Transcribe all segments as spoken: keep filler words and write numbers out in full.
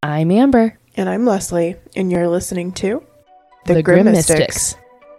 I'm Amber. And I'm Leslie, and you're listening to The, the Grim, Grim Mystics.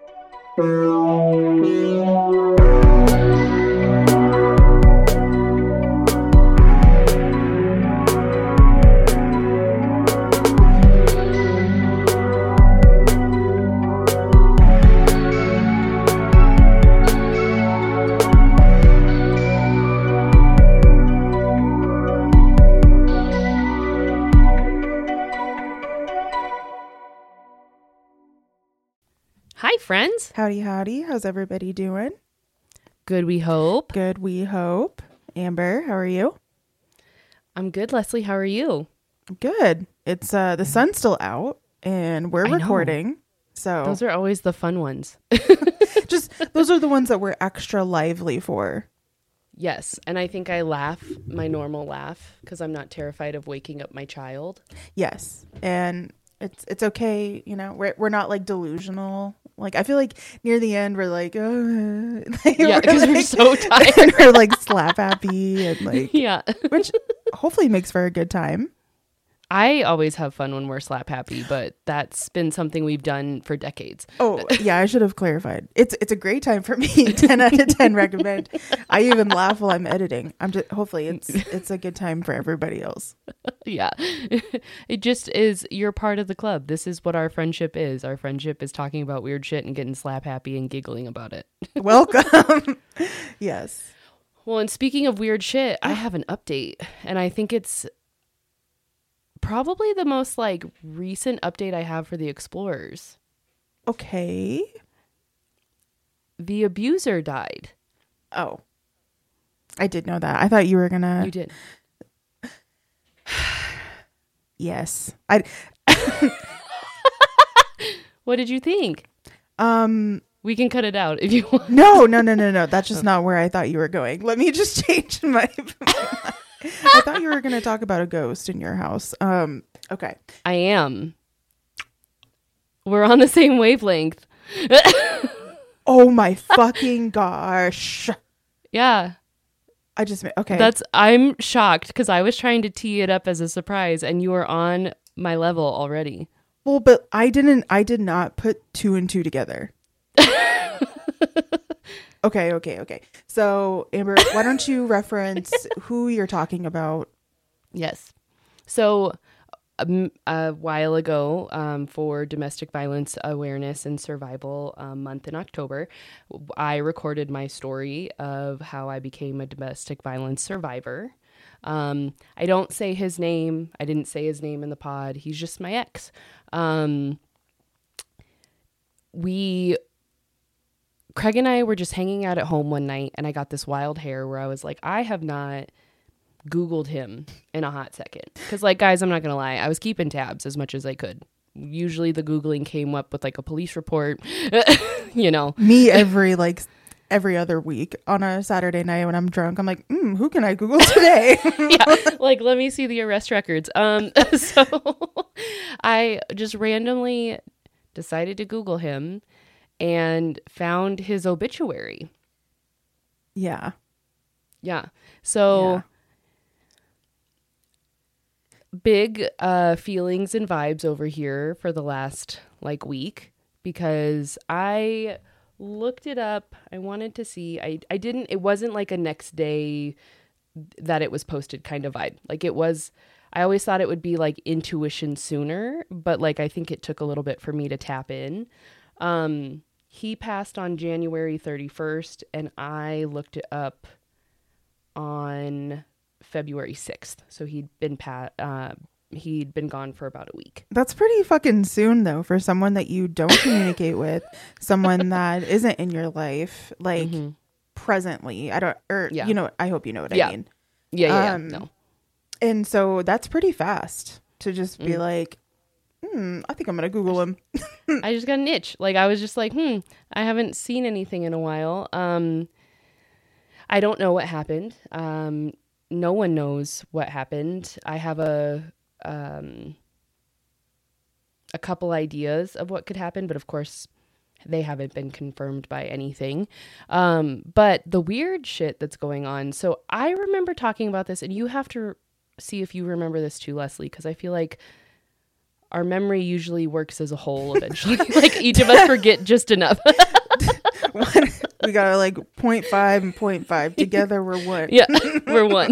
Hi, friends. Howdy, howdy. How's everybody doing? Good, we hope. Good, we hope. Amber, how are you? I'm good, Leslie. How are you? Good. It's uh the sun's still out, and we're I recording. know. So those are always the fun ones. Just those are the ones that we're extra lively for. Yes, and I think I laugh my normal laugh because I'm not terrified of waking up my child. Yes, and it's it's okay. You know, we're we're not like delusional. Like, I feel like near the end, we're like, oh. Like, yeah, because we're, like, we're so tired. And we're like slap happy and like, yeah. Which hopefully makes for a good time. I always have fun when we're slap happy, but that's been something we've done for decades. Oh, yeah, I should have clarified. It's it's a great time for me. ten out of ten recommend. I even laugh while I'm editing. I'm just hopefully it's it's a good time for everybody else. Yeah. It just is, you're part of the club. This is what our friendship is. Our friendship is talking about weird shit and getting slap happy and giggling about it. Welcome. Yes. Well, and speaking of weird shit, I have an update, and I think it's probably the most like recent update I have for the Explorers. Okay. The abuser died. Oh. I did know that. I thought you were gonna. You did. Yes. I. What did you think? Um. We can cut it out if you want. No, no, no, no, no. That's just not where I thought you were going. Let me just change my. I thought you were going to talk about a ghost in your house. Um. Okay. I am. We're on the same wavelength. Oh my fucking gosh. Yeah. I just, okay. That's, I'm shocked because I was trying to tee it up as a surprise and you were on my level already. Well, but I didn't, I did not put two and two together. Okay, okay, okay. So, Amber, why don't you reference who you're talking about? Yes. So, um, a while ago, um, for Domestic Violence Awareness and Survival um, Month in October, I recorded my story of how I became a domestic violence survivor. Um, I don't say his name. I didn't say his name in the pod. He's just my ex. Um, we... Craig and I were just hanging out at home one night, and I got this wild hair where I was like, I have not Googled him in a hot second. Because, like, guys, I'm not going to lie. I was keeping tabs as much as I could. Usually the Googling came up with, like, a police report, you know. Me every, like, every other week on a Saturday night when I'm drunk. I'm like, mm, who can I Google today? Yeah, like, let me see the arrest records. Um, so I just randomly decided to Google him and found his obituary. Yeah. Yeah. So yeah. big uh, feelings and vibes over here for the last like week because I looked it up. I wanted to see. I, I didn't. It wasn't like a next day that it was posted kind of vibe. Like it was. I always thought it would be like intuition sooner, but like I think it took a little bit for me to tap in. Um, he passed on January thirty-first, and I looked it up on February sixth. So he'd been pa- uh, he'd been gone for about a week. That's pretty fucking soon, though, for someone that you don't communicate with, someone that isn't in your life, like mm-hmm. presently. I don't, or yeah. you know, I hope you know what yeah. I mean. Yeah, yeah, um, yeah. No. And so that's pretty fast to just be mm. like, hmm, I think I'm going to Google him. I just got an itch. Like, I was just like, hmm, I haven't seen anything in a while. Um, I don't know what happened. Um, no one knows what happened. I have a um, a couple ideas of what could happen, but of course, they haven't been confirmed by anything. Um, but the weird shit that's going on. So I remember talking about this, and you have to see if you remember this too, Leslie, because I feel like our memory usually works as a whole eventually. Like each of us forget just enough. We got like point five and point five together. We're one. Yeah, we're one.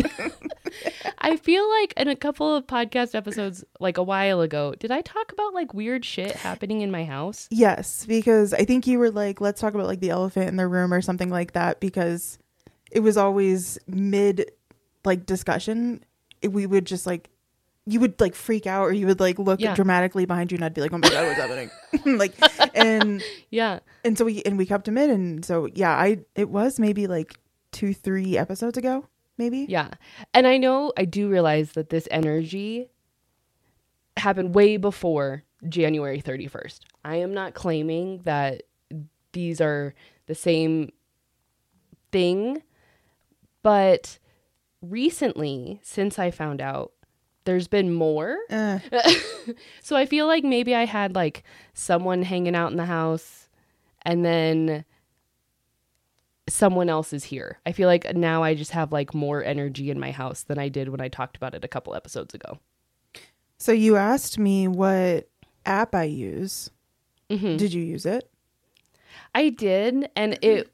I feel like in a couple of podcast episodes, like a while ago, did I talk about like weird shit happening in my house? Yes, because I think you were like, let's talk about like the elephant in the room or something like that, because it was always mid like discussion. We would just like, you would like freak out, or you would like look yeah. dramatically behind you, and I'd be like, oh my God, what's happening? Like, and yeah. And so we, and we kept him in. And so, yeah, I, it was maybe like two, three episodes ago, maybe. Yeah. And I know, I do realize that this energy happened way before January thirty-first. I am not claiming that these are the same thing, but recently, since I found out, there's been more. Uh. So I feel like maybe I had like someone hanging out in the house, and then someone else is here. I feel like now I just have like more energy in my house than I did when I talked about it a couple episodes ago. So you asked me what app I use. Mm-hmm. Did you use it? I did, and it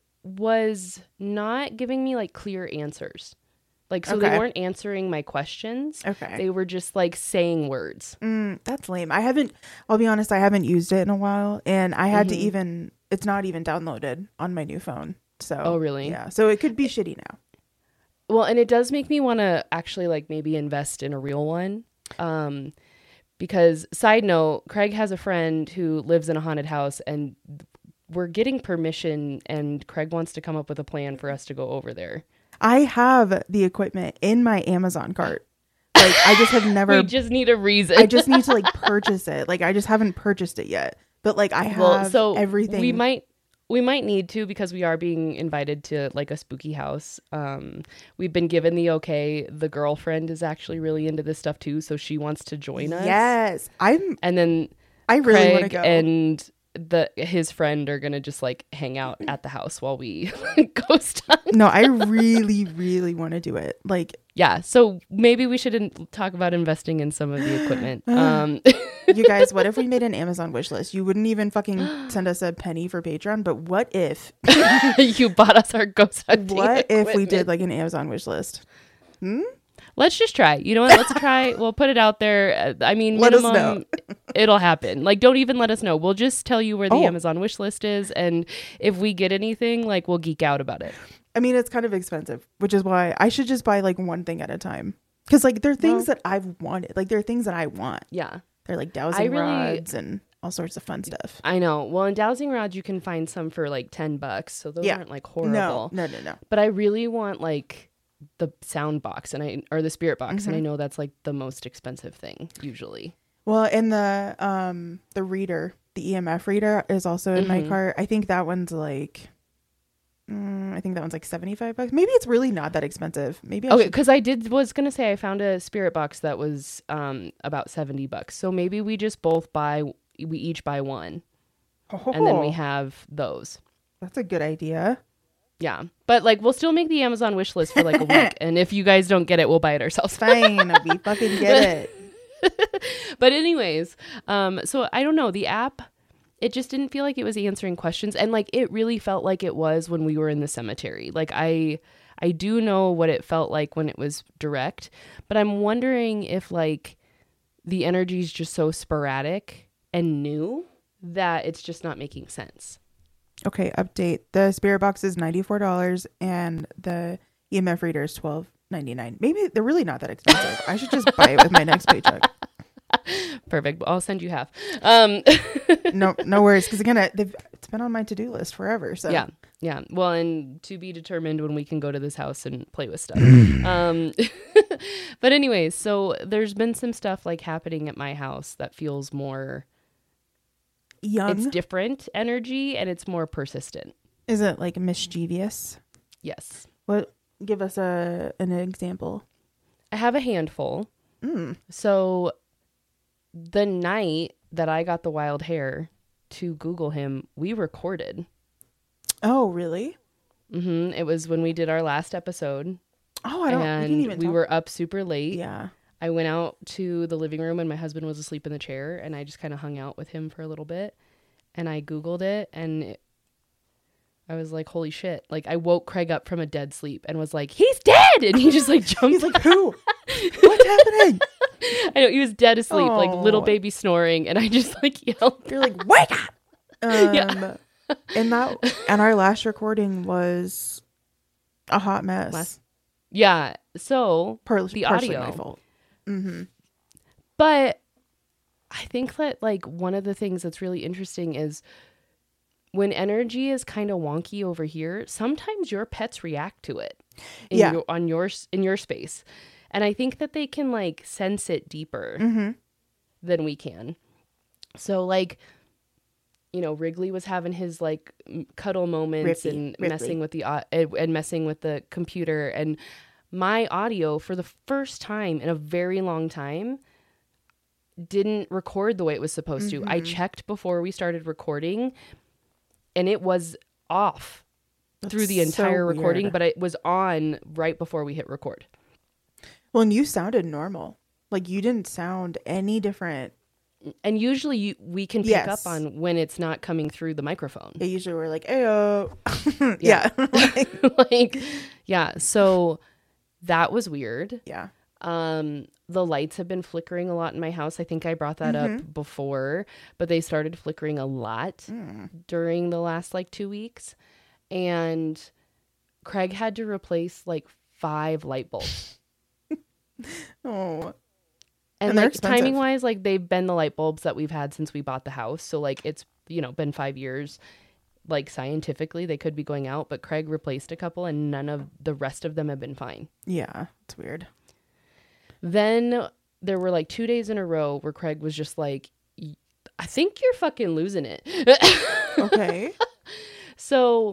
was not giving me like clear answers. Like, so okay. They weren't answering my questions. Okay. They were just like saying words. Mm, that's lame. I haven't, I'll be honest, I haven't used it in a while, and I had mm-hmm. to even, it's not even downloaded on my new phone. So. Oh, really? Yeah. So it could be shitty now. Well, and it does make me want to actually like maybe invest in a real one. Um, because side note, Craig has a friend who lives in a haunted house, and we're getting permission, and Craig wants to come up with a plan for us to go over there. I have the equipment in my Amazon cart. Like, I just have never. We just need a reason. I just need to like purchase it. Like, I just haven't purchased it yet. But like, I have well, so everything. We might, we might need to, because we are being invited to like a spooky house. Um, we've been given the okay. The girlfriend is actually really into this stuff too, so she wants to join us. Yes, I'm. And then I really want to Craig go. And the his friend are gonna just like hang out at the house while we ghost hunt. No, I really, really want to do it. Like, yeah. So maybe we should in- talk about investing in some of the equipment. Um, you guys, what if we made an Amazon wish list? You wouldn't even fucking send us a penny for Patreon. But what if you bought us our ghost hunting What equipment? If we did like an Amazon wish list? Hmm. Let's just try. You know what? Let's try. We'll put it out there. I mean, let minimum, us know. It'll happen. Like, don't even let us know. We'll just tell you where the oh. Amazon wish list is. And if we get anything, like, we'll geek out about it. I mean, it's kind of expensive, which is why I should just buy like one thing at a time. Because like, there are things well, that I've wanted. Like, there are things that I want. Yeah. They're like dowsing really, rods and all sorts of fun stuff. I know. Well, in dowsing rods, you can find some for like ten bucks. So those yeah. aren't like horrible. No, no, no, no. But I really want like the sound box and I or the spirit box, mm-hmm. and I know that's like the most expensive thing usually. Well, and the um the reader, the E M F reader is also in mm-hmm. my cart. I think that one's like mm, I think that one's like seventy-five bucks. Maybe it's really not that expensive. Maybe I okay, should... because I did was gonna say I found a spirit box that was um about seventy bucks. So maybe we just both buy we each buy one, oh. and then we have those. That's a good idea. Yeah, but like we'll still make the Amazon wish list for like a week, and if you guys don't get it, we'll buy it ourselves. Fine, we fucking get it. But anyways, um, so I don't know, the app, it just didn't feel like it was answering questions, and like it really felt like it was when we were in the cemetery. Like I, I do know what it felt like when it was direct, but I'm wondering if like the energy is just so sporadic and new that it's just not making sense. Okay, update. The spirit box is ninety-four dollars and the E M F reader is twelve ninety-nine. Maybe they're really not that expensive. I should just buy it with my next paycheck. Perfect. I'll send you half. Um, no, no worries. Because again, I, they've, it's been on my to-do list forever. So yeah, yeah. Well, and to be determined when we can go to this house and play with stuff. um, but anyways, so there's been some stuff like happening at my house that feels more young. It's different energy and it's more persistent. Is it like mischievous? Yes. What? Give us a an example. I have a handful. Mm. So the night that I got the wild hair to Google him, we recorded. Oh, really? Mm-hmm. It was when we did our last episode. Oh, I don't. And we, didn't even we talk. were up super late. Yeah. I went out to the living room and my husband was asleep in the chair, and I just kind of hung out with him for a little bit, and I Googled it, and it, I was like, holy shit. Like, I woke Craig up from a dead sleep and was like, he's dead. And he just like jumped. He's like, who? What's happening? I know, he was dead asleep, Oh. like little baby snoring. And I just like yelled. You're like, wake up. Um, Yeah. and that, and our last recording was a hot mess. Last- Yeah. So Par- the partially audio. my fault. Mm-hmm. But I think that like one of the things that's really interesting is when energy is kind of wonky over here, sometimes your pets react to it in Yeah. your, on your in your space. And I think that they can like sense it deeper Mm-hmm. than we can. So like, you know, Wrigley was having his like m- cuddle moments Rippy, and Ripley. messing with the au- and and messing with the computer, and my audio for the first time in a very long time didn't record the way it was supposed to. I Mhm. checked before we started recording and it was off through the That's so entire recording, weird. but it was on right before we hit record. Well, and you sounded normal. Like, you didn't sound any different. And usually you, we can pick Yes. up on when it's not coming through the microphone. They usually were like, ayo. Yeah. yeah. Like, yeah. So that was weird. yeah. Um, the lights have been flickering a lot in my house. I think I brought that Mm-hmm. up before, but they started flickering a lot Mm. during the last like two weeks. And Craig had to replace like five light bulbs. Oh. And, And they're like expensive. timing wise, like they've been the light bulbs that we've had since we bought the house. So like it's, you know, been five years. Like scientifically, they could be going out, but Craig replaced a couple and none of the rest of them have been fine. Yeah. It's weird. Then there were like two days in a row where Craig was just like, "Y- I think you're fucking losing it." Okay. So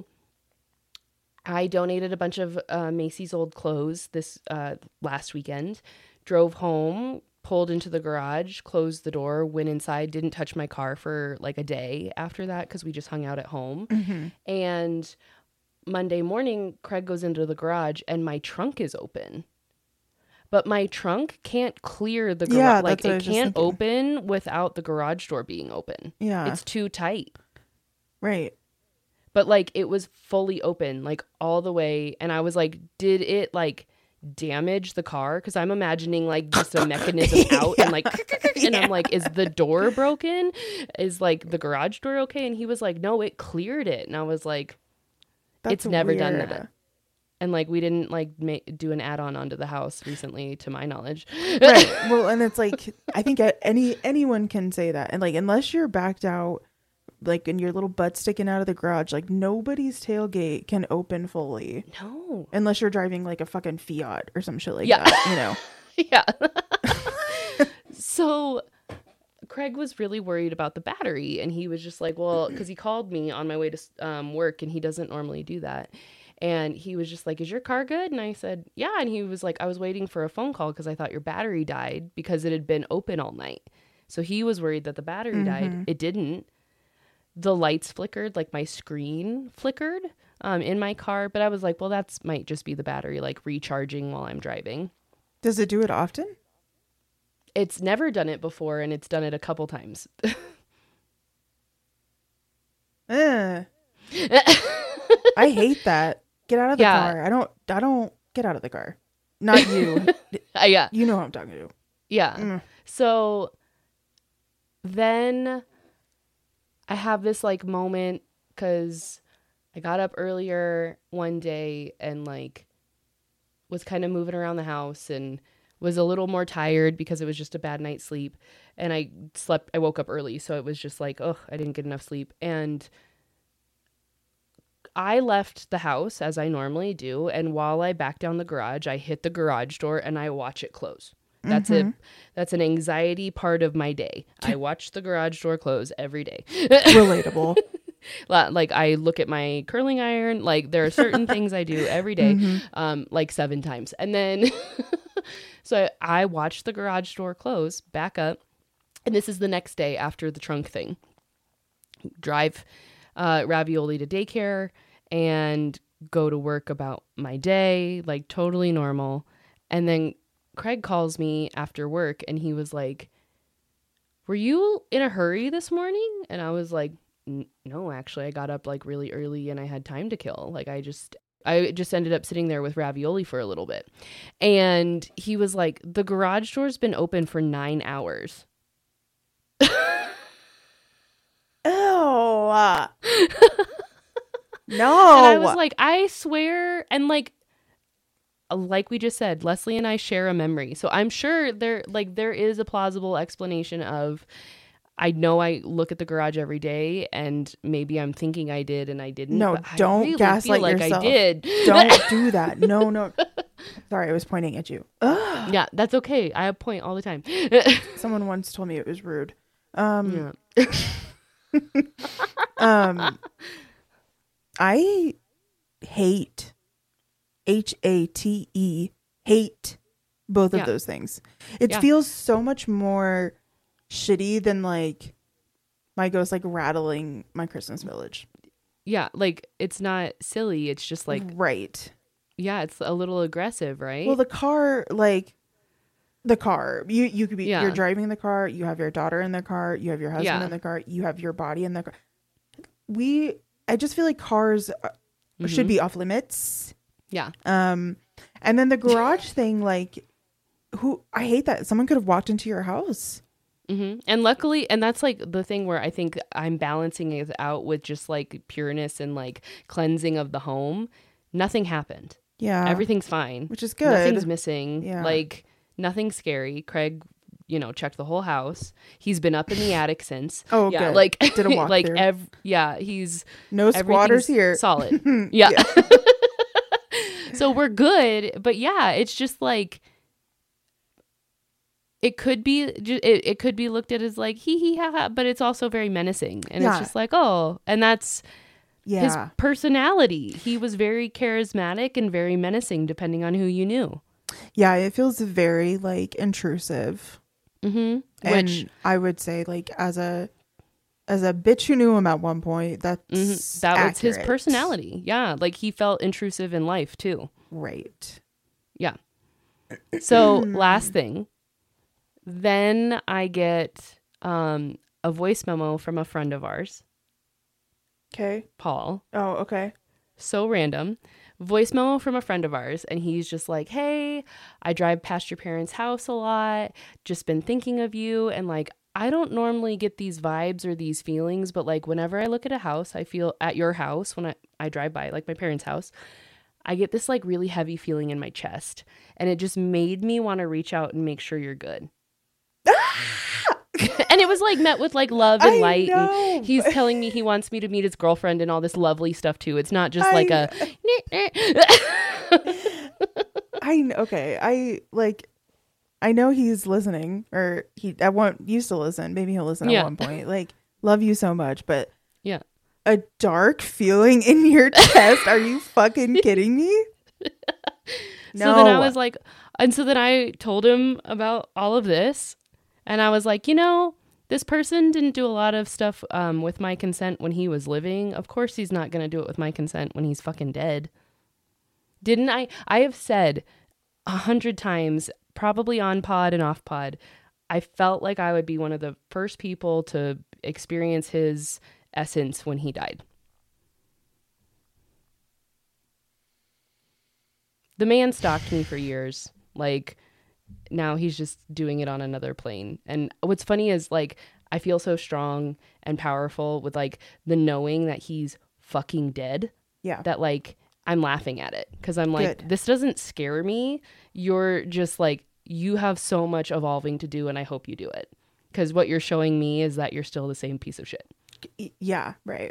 I donated a bunch of uh, Macy's old clothes this uh, last weekend, drove home, pulled into the garage, closed the door, went inside, didn't touch my car for like a day after that because we just hung out at home. Mm-hmm. And Monday morning, Craig goes into the garage and my trunk is open. But my trunk can't clear the garage. Yeah, like that's what I it was just can't thinking. open without the garage door being open. Yeah. It's too tight. right. But like it was fully open, like all the way. And I was like, did it like damage the car? Because I'm imagining like just a mechanism out and like, and I'm like, is the door broken? Is like the garage door okay? And he was like, no, it cleared it. And I was like, That's it's never done weird. that. And like we didn't like ma- do an add-on onto the house recently, to my knowledge. Right. Well, and it's like, I think any anyone can say that. And like, unless you're backed out, like, and your little butt sticking out of the garage, like nobody's tailgate can open fully No. unless you're driving like a fucking Fiat or some shit like Yeah. that, you know? Yeah. So Craig was really worried about the battery, and he was just like, well, because he called me on my way to um, work, and he doesn't normally do that. And he was just like, is your car good? And I said, yeah. And he was like, I was waiting for a phone call because I thought your battery died because it had been open all night. So he was worried that the battery died. Mhm. It didn't. The lights flickered, like my screen flickered um, in my car. But I was like, well, that's might just be the battery like recharging while I'm driving. Does it do it often? It's never done it before, and it's done it a couple times. Eh. I hate that. Get out of the Yeah. car. I don't, I don't get out of the car. Not you. Uh, yeah. You know who I'm talking to. Yeah. Mm. So then I have this like moment because I got up earlier one day and like was kind of moving around the house and was a little more tired because it was just a bad night's sleep. And I slept, I woke up early. So it was just like, oh, I didn't get enough sleep. And I left the house as I normally do. And while I back down the garage, I hit the garage door and I watch it close. That's Mhm. it. That's an anxiety part of my day. I watch the garage door close every day. Relatable. La- Like I look at my curling iron. Like there are certain things I do every day, Mhm. um, like seven times. And then, so I, I watch the garage door close, back up. And this is the next day after the trunk thing. Drive uh, Ravioli to daycare and go to work about my day, like totally normal. And then Craig calls me after work and he was like, were you in a hurry this morning? And I was like, no, actually, I got up like really early and I had time to kill. Like I just, I just ended up sitting there with ravioli for a little bit. And he was like, the garage door's been open for nine hours. Oh, uh, no. And I was like, I swear. And like, like we just said, Leslie and I share a memory. So I'm sure there, like, there is a plausible explanation of, I know I look at the garage every day and maybe I'm thinking I did and I didn't. No, but don't I really gaslight feel like yourself. I did. Don't do that. No, no. Sorry, I was pointing at you. Ugh. Yeah, that's okay. I point all the time. Someone once told me it was rude. Um, Yeah. um, I hate H A T E hate both of Yeah. those things. It Yeah. feels so much more shitty than like my ghost like rattling my Christmas village. Yeah, like it's not silly. It's just like, right. yeah, it's a little aggressive, right? Well, the car, like the car, you you could be Yeah. you're driving the car. You have your daughter in the car. You have your husband Yeah. in the car. You have your body in the car. We, I just feel like cars uh, Mhm. should be off limits. Yeah. Um, and then the garage thing, like, who I hate that someone could have walked into your house. hmm And luckily, and that's like the thing where I think I'm balancing it out with just like pureness and like cleansing of the home. Nothing happened. Yeah, Everything's fine. which is good. Nothing's missing. Yeah. Like nothing scary. Craig, you know, checked the whole house. He's been up in the attic since. Oh, yeah, good. like Did a walkthrough. like ev- yeah, he's No squatters everything's here. solid. Yeah. Yeah. So we're good, but yeah, it's just like it could be ju- it, it could be looked at as like hee hee ha ha, but it's also very menacing, and Yeah. it's just like, oh, and that's Yeah. his personality. He was very charismatic and very menacing depending on who you knew. Yeah, it feels very like intrusive. Mm-hmm. And Which I would say like as a as a bitch who knew him at one point, that's mhm, that was his accurate. personality. Yeah, like he felt intrusive in life too. Right. Yeah. So last thing, then I get um, a voice memo from a friend of ours, Okay. Paul. Oh, okay. So random. Voice memo from a friend of ours, and he's just like, hey, I drive past your parents' house a lot, just been thinking of you, and like I don't normally get these vibes or these feelings, but like whenever I look at a house, I feel at your house when I, I drive by, like my parents' house, I get this like really heavy feeling in my chest, and it just made me want to reach out and make sure you're good. And it was like met with like love and I light, know. and he's telling me he wants me to meet his girlfriend and all this lovely stuff too. It's not just I- like a I kn- okay. I like I know he's listening, or he at one used to listen. Maybe he'll listen Yeah. at one point. Like, love you so much, but yeah. a dark feeling in your chest. Are you fucking kidding me? So then I was like, and so then I told him about all of this, and I was like, you know, this person didn't do a lot of stuff um, with my consent when he was living. Of course, he's not going to do it with my consent when he's fucking dead. Didn't I? I have said a hundred times, probably on pod and off pod, I felt like I would be one of the first people to experience his essence when he died. The man stalked me for years. Like, now he's just doing it on another plane. And what's funny is, like, I feel so strong and powerful with, like, the knowing that he's fucking dead. Yeah. That, like, I'm laughing at it. Because I'm like, Good. this doesn't scare me. You're just, like, you have so much evolving to do, and I hope you do it. Because what you're showing me is that you're still the same piece of shit. Y- yeah, right.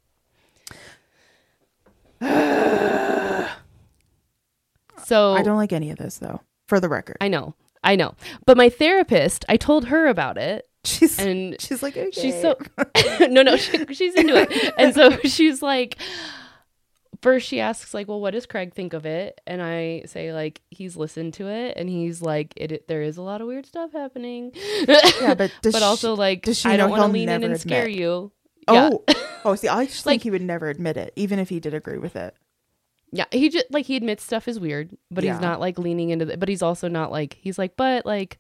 So I don't like any of this though, for the record. I know. I know. But my therapist, I told her about it. She's And she's like, okay. she's so no no she, she's into it, and so she's like, first she asks like, well, what does Craig think of it? And I say like, he's listened to it and he's like, it, it there is a lot of weird stuff happening. Yeah, but does but also she- like, does she I know don't want to he'll lean in never and scare admit? you. Yeah. Oh, oh, see, I just Like- think he would never admit it, even if he did agree with it. Yeah, he just like he admits stuff is weird, but Yeah. he's not like leaning into the, but he's also not like he's like, but like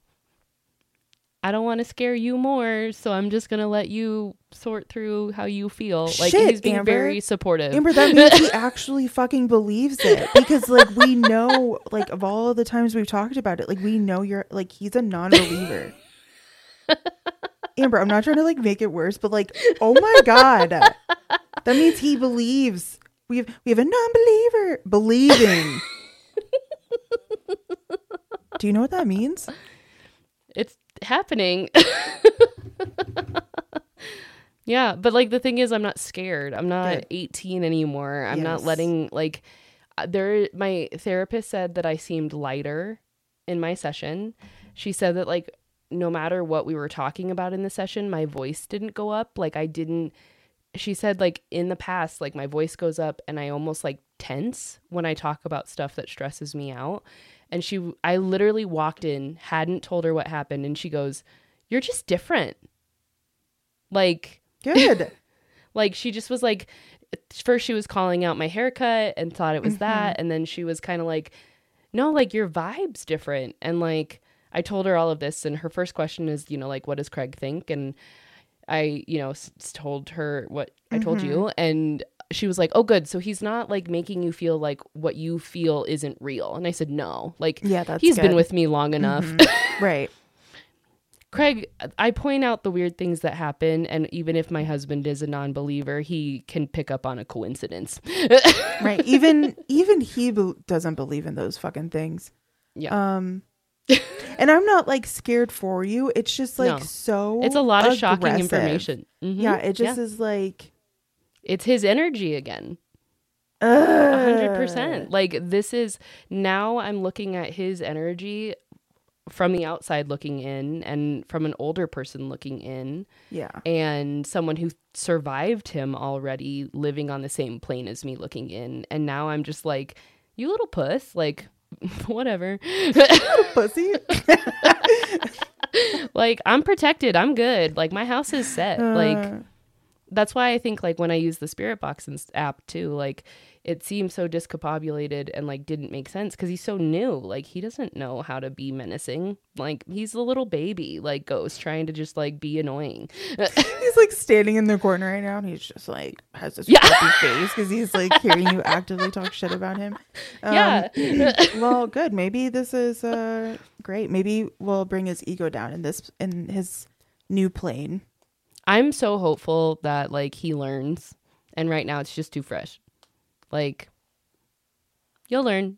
I don't want to scare you more, so I'm just gonna let you sort through how you feel. Like Shit, he's being Amber. very supportive. Amber, that means he actually fucking believes it, because like we know, like of all the times we've talked about it, like we know you're like he's a non-believer. Amber, I'm not trying to like make it worse, but like, oh my god, that means he believes. We have we have a non-believer believing. Do you know what that means? It's happening. Yeah, but like the thing is, I'm not scared. I'm not Good. eighteen anymore. I'm not Yes. letting like uh, there. My therapist said that I seemed lighter in my session. She said that like no matter what we were talking about in the session, my voice didn't go up. Like I didn't. She said like in the past, like my voice goes up and I almost like tense when I talk about stuff that stresses me out. And she, I literally walked in, hadn't told her what happened, and she goes, "You're just different." Like. Good. Like she just was like, first she was calling out my haircut and thought it was Mm-hmm. that. And then she was kind of like, no, like your vibe's different. And like, I told her all of this. And her first question is, you know, like, what does Craig think? And I, you know, s- told her what I told Mm-hmm. you. And she was like, oh, good. So he's not like making you feel like what you feel isn't real. And I said, no, like Yeah, that's he's been good. with me long enough. Mhm. Right. Craig, I point out the weird things that happen, and even if my husband is a non-believer, he can pick up on a coincidence. Right. Even even he be- doesn't believe in those fucking things. Yeah. Um and I'm not like scared for you. It's just like No. so It's a lot of shocking aggressive. information. Mhm. Yeah, it just is like It's his energy again. a A hundred percent. Like this is now I'm looking at his energy from the outside looking in and from an older person looking in Yeah. and someone who survived him already living on the same plane as me looking in. And now I'm just like, you little puss, like whatever. Pussy. Like I'm protected. I'm good. Like my house is set. Like Uh, that's why I think like when I use the Spirit Box and s- app too, like it seems so discombobulated and like didn't make sense because he's so new. Like he doesn't know how to be menacing. Like he's a little baby, like ghost trying to just like be annoying. he's like standing in the corner right now and he's just like has this Yeah. happy face because he's like hearing you actively talk shit about him. Um, Yeah. Well, good. Maybe this is uh great. Maybe we'll bring his ego down in this in his new plane. I'm so hopeful that like he learns, and right now it's just too fresh. Like you'll learn.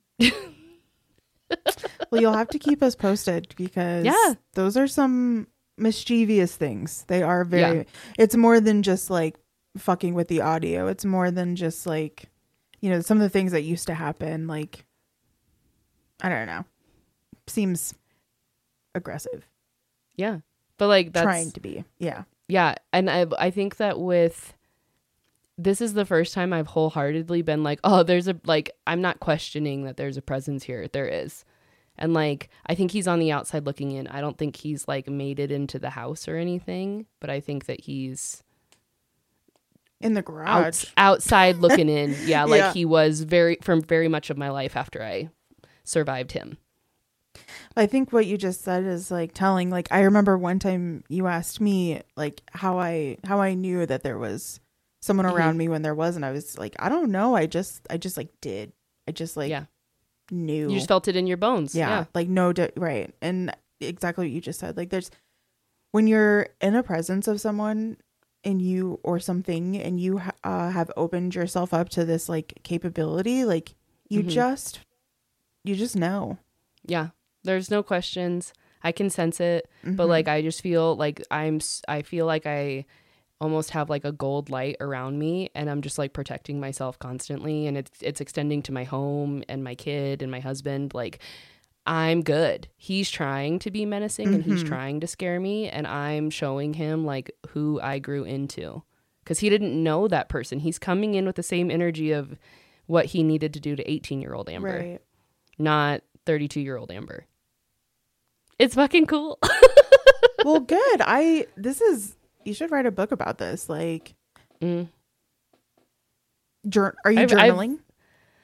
Well, you'll have to keep us posted because Yeah. those are some mischievous things. They are very, Yeah. it's more than just like fucking with the audio. It's more than just like, you know, some of the things that used to happen. Like, I don't know, seems aggressive. Yeah, but like that's Trying to be. Yeah. yeah, and I I think that with this is the first time I've wholeheartedly been like, oh, there's a like I'm not questioning that there's a presence here. There is. And like I think he's on the outside looking in. I don't think he's like made it into the house or anything, but I think that he's In the garage. outs- outside looking in. Yeah, like Yeah. he was very from very much of my life after I survived him. I think what you just said is like telling, like, I remember one time you asked me like how I, how I knew that there was someone around Mhm. me when there wasn't. I was like, I don't know. I just, I just like did. I just like Yeah. knew. You just felt it in your bones. yeah, Yeah. like no, di- right. And exactly what you just said. Like there's, when you're in a presence of someone and you, or something, and you ha- uh, have opened yourself up to this like capability, like you Mhm. just, you just know. Yeah. There's no questions. I can sense it, but Mhm. like I just feel like I'm s- I feel like I almost have like a gold light around me and I'm just like protecting myself constantly and it's it's extending to my home and my kid and my husband. Like I'm good. He's trying to be menacing and he's Mhm. trying to scare me and I'm showing him like who I grew into cuz he didn't know that person. He's coming in with the same energy of what he needed to do to eighteen-year-old Amber, Right. not thirty-two-year-old Amber. It's fucking cool. Well, good. I this is you should write a book about this. Like, Mm. jour- are you I've- I've- journaling?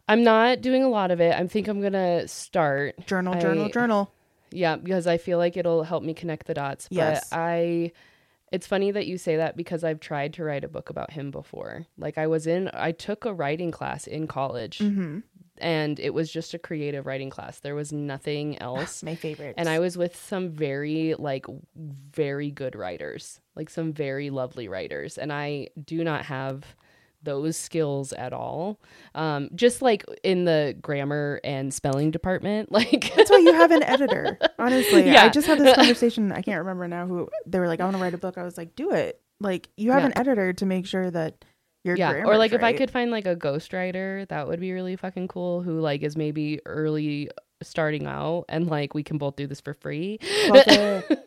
I'm not doing a lot of it. I think I'm going to start. Journal, I- journal, journal. Yeah, because I feel like it'll help me connect the dots. Yes. But I, it's funny that you say that because I've tried to write a book about him before. Like I was in, I took a writing class in college Mm-hmm. and it was just a creative writing class. There was nothing else. My favorite. And I was with some very, like, very good writers, like some very lovely writers. And I do not have those skills at all. Um, just like in the grammar and spelling department. Like, That's why you have an editor. Honestly, Yeah. I just had this conversation. I can't remember now who they were like, I want to write a book. I was like, do it. Like you have Yeah. an editor to make sure that your yeah. grammar Or like is if I right. could find like a ghostwriter, that would be really fucking cool. Who like is maybe early starting out and like we can both do this for free. Love it.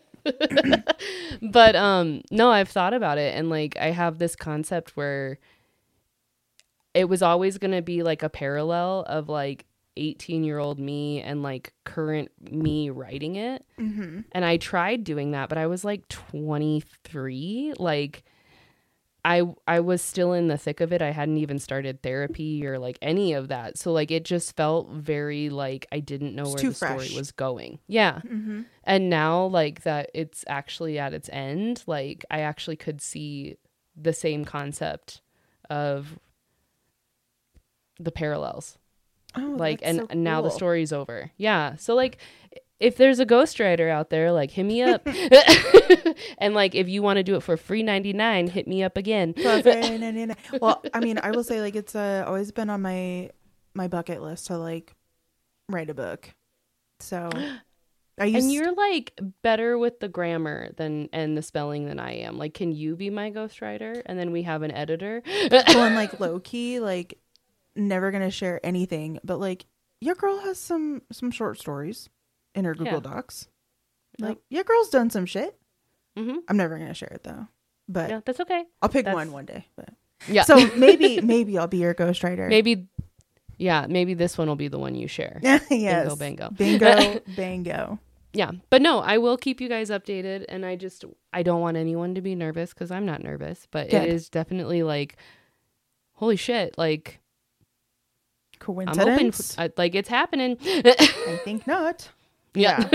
But um no, I've thought about it and like I have this concept where it was always going to be like a parallel of like eighteen year old me and like current me writing it. Mm-hmm. And I tried doing that, but I was like twenty-three. Like I I was still in the thick of it. I hadn't even started therapy or like any of that. So like it just felt very like I didn't know It's where too the story fresh. was going. Yeah. Mm-hmm. And now like that it's actually at its end, like I actually could see the same concept of the parallels. Oh, Like that's and so now the cool. story's over. Yeah. So like if there's a ghostwriter out there, like hit me up. And like if you want to do it for free ninety-nine, hit me up again. Well, I mean, I will say like it's uh, always been on my my bucket list to like write a book. So I used And you're like better with the grammar than and the spelling than I am. Like, can you be my ghostwriter? And then we have an editor. going like low key, like never gonna share anything, but like your girl has some some short stories in her Google Yeah. Docs. Like your girl's done some shit. Mm-hmm. I'm never gonna share it though, but Yeah, that's okay. I'll pick That's- one one day. But Yeah. so maybe maybe I'll be your ghostwriter. maybe, yeah, maybe this one will be the one you share. yes. Bingo, bango. bingo, bango. Yeah, but no, I will keep you guys updated, and I just I don't want anyone to be nervous because I'm not nervous, but Good. it is definitely like, holy shit, like I'm open, Coincidence? f- I- like it's happening. I think not. Yeah.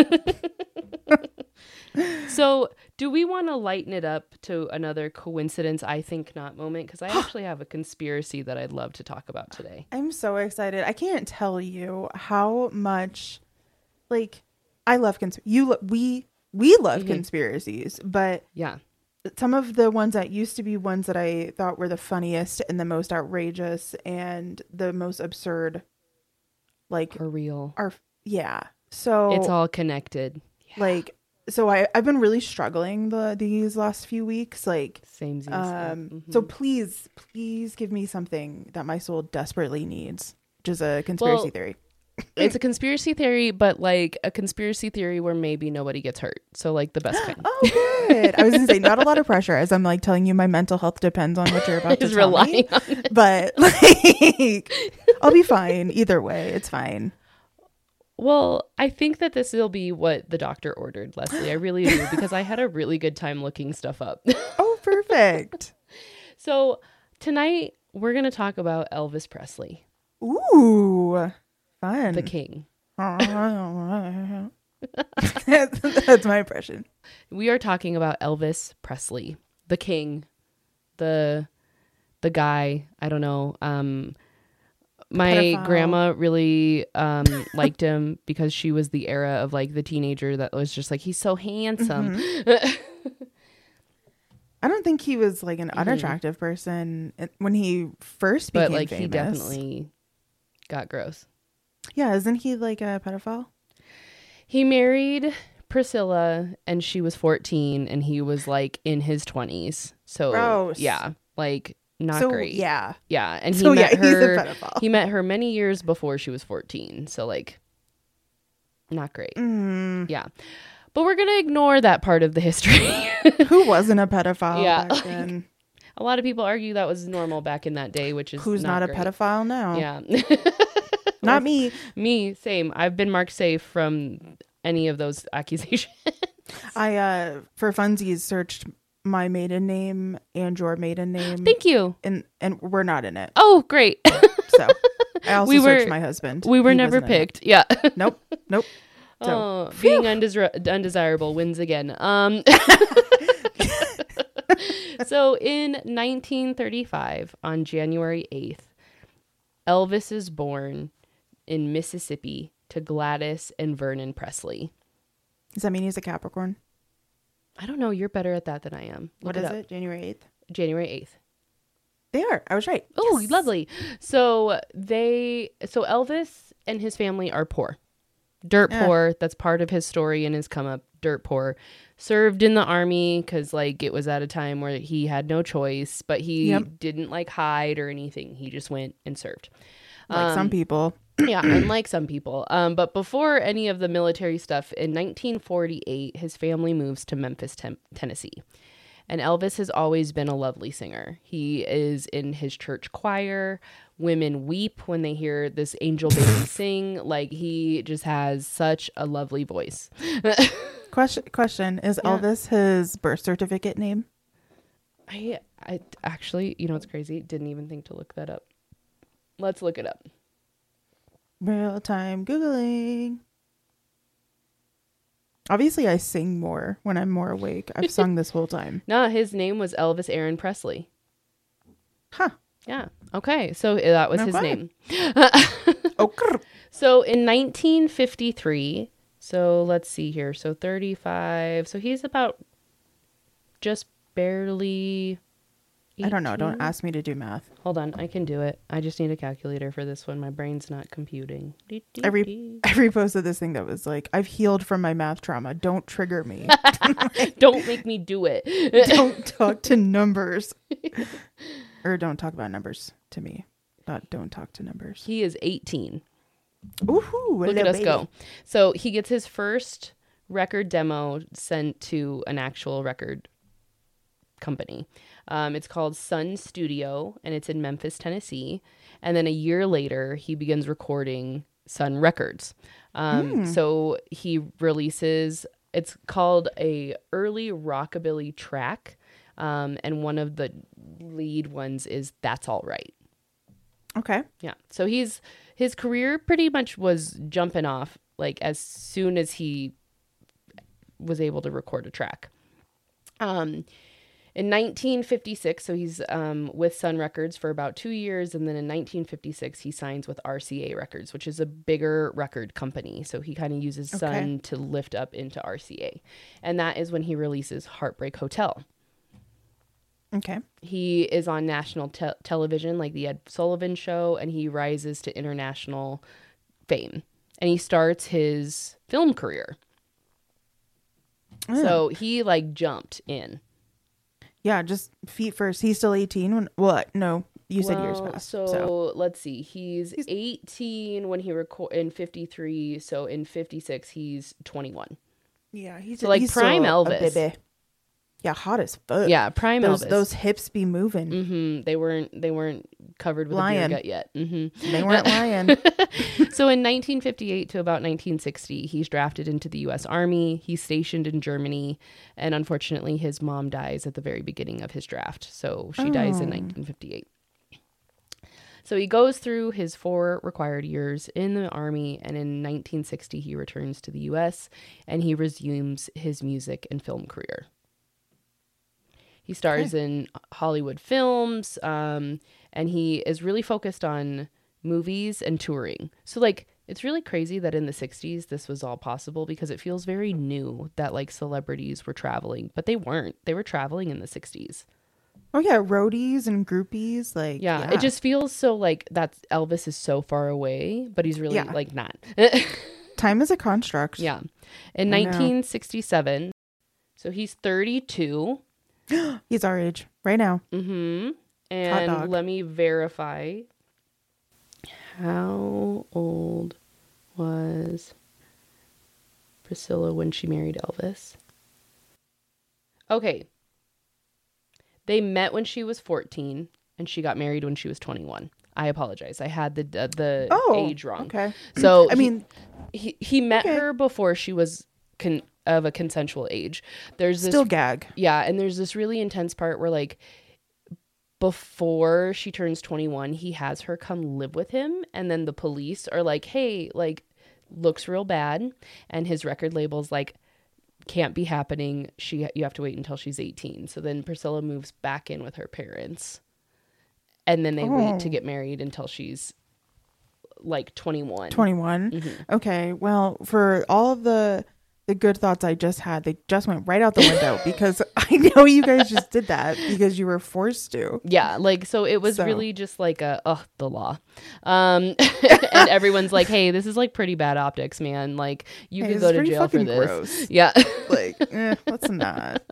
So, do we want to lighten it up to another coincidence? I think not moment because I actually have a conspiracy that I'd love to talk about today. I'm so excited. I can't tell you how much, like, I love cons- you. Lo- we we love Mhm. conspiracies, but Yeah, some of the ones that used to be ones that I thought were the funniest and the most outrageous and the most absurd, like, for real. are yeah. So It's all connected. like so I I've been really struggling the these last few weeks, like. Same. Um, so please, please give me something that my soul desperately needs, which is a conspiracy Well, theory. It's a conspiracy theory, but like a conspiracy theory where maybe nobody gets hurt. So like the best kind. Oh, good. I was gonna say not a lot of pressure, as I'm like telling you, my mental health depends on what you're about to Is tell relying me. on it. But like, I'll be fine either way. It's fine. Well, I think that this will be what the doctor ordered, Leslie. I really do because I had a really good time looking stuff up. Oh, perfect. So tonight we're gonna talk about Elvis Presley, Ooh, fun. the king. that's, that's my impression. We are talking about Elvis Presley, the king, the the guy. I don't know. Um, my pedophile. grandma really um liked him because she was the era of like the teenager that was just like he's so handsome. Mm-hmm. I don't think he was like an unattractive person when he first became But like famous. he definitely got gross. Yeah, isn't he like a pedophile? He married Priscilla and she was fourteen and he was like in his twenties. So Gross. yeah, like not so great. yeah, Yeah, and he so met yeah, he's a her pedophile. he met her many years before she was fourteen. So like not great. Mm, Yeah. But we're going to ignore that part of the history. who wasn't a pedophile Yeah, back like, then? A lot of people argue that was normal back in that day, which is Who's not, great. a pedophile now? Yeah. Not me. Me, same. I've been marked safe from any of those accusations. I uh for funsies searched my maiden name and your maiden name. Thank you. and and we're not in it. Oh, great. So I also We were- searched my husband. We were He never wasn't in it. picked. Yeah. Nope. Nope. So, Oh, being undesir- undesirable wins again. Um, so in nineteen thirty-five, on January eighth, Elvis is born in Mississippi to Gladys and Vernon Presley. does that mean he's a Capricorn? I don't know. You're better at that than I am. Look What is up. it? January eighth? January eighth. They are. I was right. Oh, Yes. lovely. So they, so Elvis and his family are poor, dirt Yeah. poor. That's part of his story and his come up. Dirt poor. Served in the army because like it was at a time where he had no choice, but he Yep. didn't like hide or anything. He just went and served. Like some Um, people. Yeah, unlike some people. Um, but before any of the military stuff, in nineteen forty-eight, his family moves to Memphis, Tem- Tennessee. And Elvis has always been a lovely singer. He is in his church choir. Women weep when they hear this angel baby sing. Like, he just has such a lovely voice. Question, question. Is Yeah. Elvis his birth certificate name? I, I actually, you know what's crazy? Didn't even think to look that up. Let's look it up. Real time Googling. Obviously, I sing more when I'm more awake. I've sung this whole time. No, his name was Elvis Aaron Presley. Huh. Yeah. Okay. So that was his Okay. name. Oh, grr. So in nineteen fifty-three, so let's see here. So thirty-five. So he's about just barely I don't know. Don't eighteen? ask me to do math. Hold on. I can do it. I just need a calculator for this one. My brain's not computing. Dee, dee, Every dee. every post of this thing that was like, I've healed from my math trauma. Don't trigger me. Don't make me do it. Don't talk to numbers. Or don't talk about numbers to me. Not don't talk to numbers. He is eighteen. Ooh, Look at us go. So he gets his first record demo sent to an actual record company. Um, it's called Sun Studio, and it's in Memphis, Tennessee. And then a year later, he begins recording Sun Records. Um, So he releases, it's called a early rockabilly track. Um, and one of the lead ones is That's All Right. Okay. Yeah. So he's his career pretty much was jumping off like as soon as he was able to record a track. Um in nineteen fifty-six, so he's um with Sun Records for about two years, and then in nineteen fifty-six he signs with R C A Records, which is a bigger record company. So he kind of uses Sun Okay. to lift up into R C A. And that is when he releases Heartbreak Hotel. Okay. He is on national te- television, like the Ed Sullivan Show, and he rises to international fame. And he starts his film career. Mm. So he like jumped in. Yeah, just feet first. He's still eighteen when what? No, you said years Well, past. So, So, let's see. He's, eighteen when he record in fifty-three. So in fifty-six, he's twenty-one. yeah, he's So, like, he's prime still a Elvis. baby. Yeah, hot as fuck. Yeah, prime those Elvis. those hips be moving. hmm They weren't. They weren't covered with a Lying. beer gut yet. hmm They weren't lying. So in nineteen fifty-eight to about nineteen sixty, he's drafted into the U S Army. He's stationed in Germany. And unfortunately, his mom dies at the very beginning of his draft. So she dies in Oh. nineteen fifty-eight. So he goes through his four required years in the Army. And in nineteen sixty, he returns to the U S and he resumes his music and film career. He stars in Hollywood films, um, and he is really focused on movies and touring. So, like, it's really crazy that in the sixties this was all possible because it feels very new that, like, celebrities were traveling. But they weren't. They were traveling in the sixties. Oh yeah, roadies and groupies. Like Yeah, yeah, it just feels so, like, that Elvis is so far away, but he's really, Yeah. like, not. time is a construct. Yeah. In I know. nineteen sixty-seven, so he's thirty-two. He's our age right now. Mm-hmm. dog. And let me verify. How old was Priscilla when she married Elvis? Okay. They met when she was fourteen and she got married when she was twenty-one. I apologize. I had the uh, the Oh, age wrong. Okay. So I he- mean, he he met Okay. her before she was con- of a consensual age. There's this still gag. yeah, and there's this really intense part where like before she turns twenty-one, he has her come live with him. And then the police are like, hey, like, looks real bad. And his record label's like, can't be happening. She, you have to wait until she's eighteen. So then Priscilla moves back in with her parents. And then they oh. wait to get married until she's like twenty-one. twenty-one. Mm-hmm. Okay. Well, for all of the the good thoughts I just had, they just went right out the window because I know you guys just did that because you were forced to. Yeah. Like, so it was so. really just like a, oh, the law. Um, and everyone's like, hey, this is like pretty bad optics, man. Like, you hey, could go to jail for this. Gross. Yeah. Like, eh, let's not.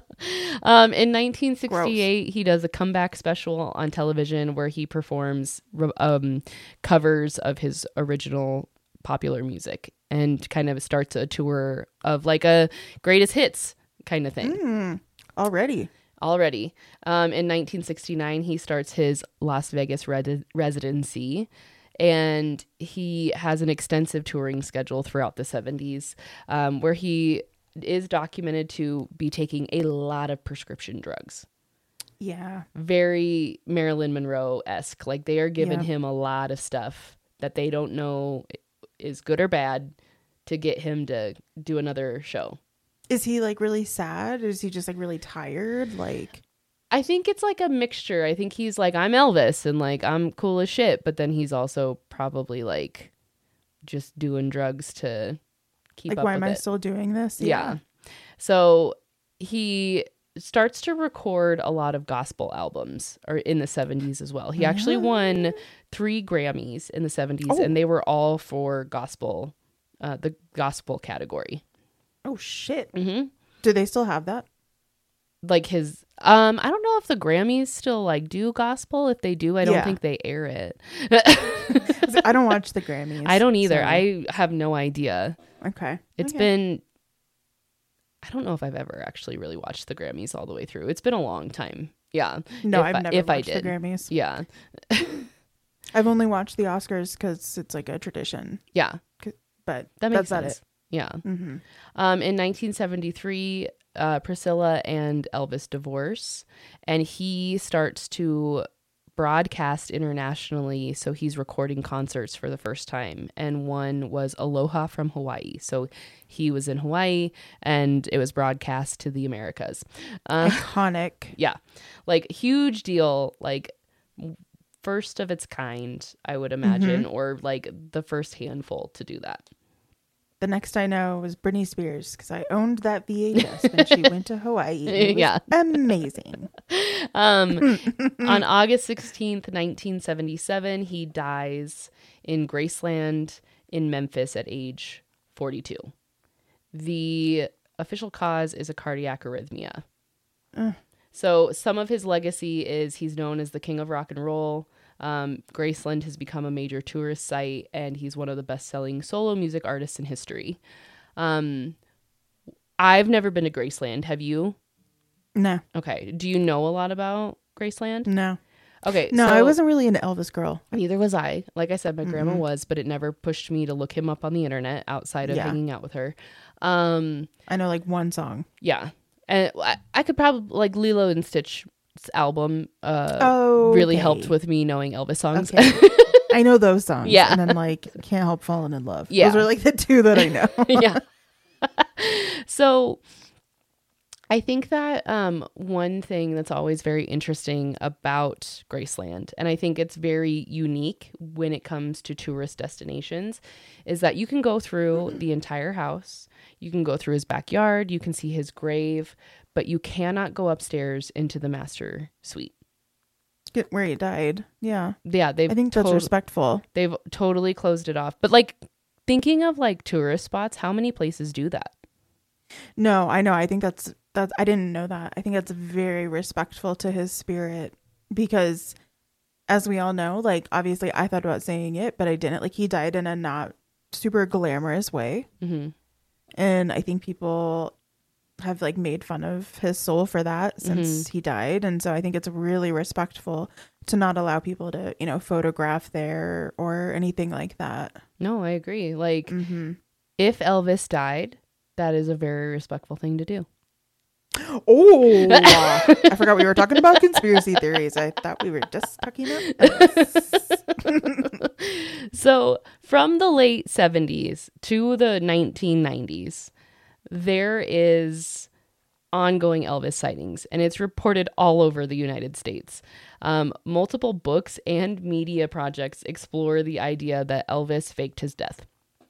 Um, in nineteen sixty-eight, Gross. He does a comeback special on television where he performs um, covers of his original popular music and kind of starts a tour of like a greatest hits kind of thing. Mm, already. Already. Um, in nineteen sixty-nine, he starts his Las Vegas red- residency. And he has an extensive touring schedule throughout the seventies um, where he is documented to be taking a lot of prescription drugs. Yeah. Very Marilyn Monroe-esque. Like they are giving yeah. him a lot of stuff that they don't know is good or bad to get him to do another show. Is he like really sad? Is he just like really tired? Like, I think it's like a mixture. I think he's like, I'm Elvis and like, I'm cool as shit. But then he's also probably like just doing drugs to keep like, up why with am I it. still doing this? Yeah. yeah. So he starts to record a lot of gospel albums or in the seventies as well. He actually won three Grammys in the seventies oh. and they were all for gospel, uh, the gospel category. Oh shit. Mm-hmm. Do they still have that? Like his, um, I don't know if the Grammys still like do gospel. If they do, I don't yeah. think they air it. I don't watch the Grammys. I don't either. So. I have no idea. Okay. It's okay. been, I don't know if I've ever actually really watched the Grammys all the way through. It's been a long time. Yeah. No, if I've I, never if watched I did. the Grammys. Yeah. I've only watched the Oscars because it's like a tradition. Yeah. But that makes that's sense. it. Yeah. Mm-hmm. Um, in nineteen seventy-three, uh, Priscilla and Elvis divorce, and he starts to broadcast internationally. So he's recording concerts for the first time. And one was Aloha from Hawaii. So he was in Hawaii and it was broadcast to the Americas. Uh, Iconic. Yeah. Like huge deal. Like first of its kind, I would imagine, mm-hmm. or like the first handful to do that. The next I know was Britney Spears because I owned that V H S when she went to Hawaii. It was yeah. amazing. Um, on August sixteenth, nineteen seventy-seven, he dies in Graceland in Memphis at age forty-two. The official cause is a cardiac arrhythmia. Uh. So some of his legacy is he's known as the King of Rock and Roll. Um, Graceland has become a major tourist site, and he's one of the best-selling solo music artists in history. Um, I've never been to Graceland. Have you? No. Okay. Do you know a lot about Graceland? No. Okay. No, so, I wasn't really an Elvis girl. Neither was I. Like I said, my mm-hmm. grandma was, but it never pushed me to look him up on the internet outside of yeah. hanging out with her. Um, I know like one song. Yeah. And I, I could probably, like Lilo and Stitch album uh oh, really okay. helped with me knowing Elvis songs. Okay. I know those songs. Yeah. And then like Can't Help Falling in Love. Yeah. Those are like the two that I know. Yeah. So I think that um one thing that's always very interesting about Graceland, and I think it's very unique when it comes to tourist destinations, is that you can go through the entire house, you can go through his backyard, you can see his grave, but you cannot go upstairs into the master suite. Get where he died. Yeah. Yeah. They've I think that's to- respectful. They've totally closed it off. But like thinking of like tourist spots, how many places do that? No, I know. I think that's, that's, I didn't know that. I think that's very respectful to his spirit because as we all know, like obviously I thought about saying it, but I didn't. Like he died in a not super glamorous way. Mm-hmm. And I think people have like made fun of his soul for that since mm-hmm. he died. And so I think it's really respectful to not allow people to, you know, photograph there or anything like that. No, I agree. Like mm-hmm. if Elvis died, that is a very respectful thing to do. Oh, I forgot we were talking about conspiracy theories. I thought we were just talking about So from the late seventies to the nineteen nineties, there is ongoing Elvis sightings, and it's reported all over the United States. Um, multiple books and media projects explore the idea that Elvis faked his death.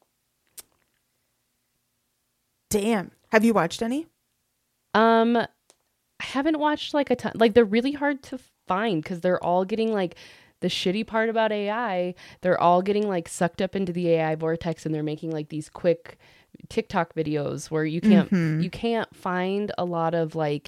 Damn. Have you watched any? Um, I haven't watched like a ton. Like they're really hard to find because they're all getting like the shitty part about A I. They're all getting like sucked up into the A I vortex, and they're making like these quick TikTok videos where you can't Mm-hmm. you can't find a lot of like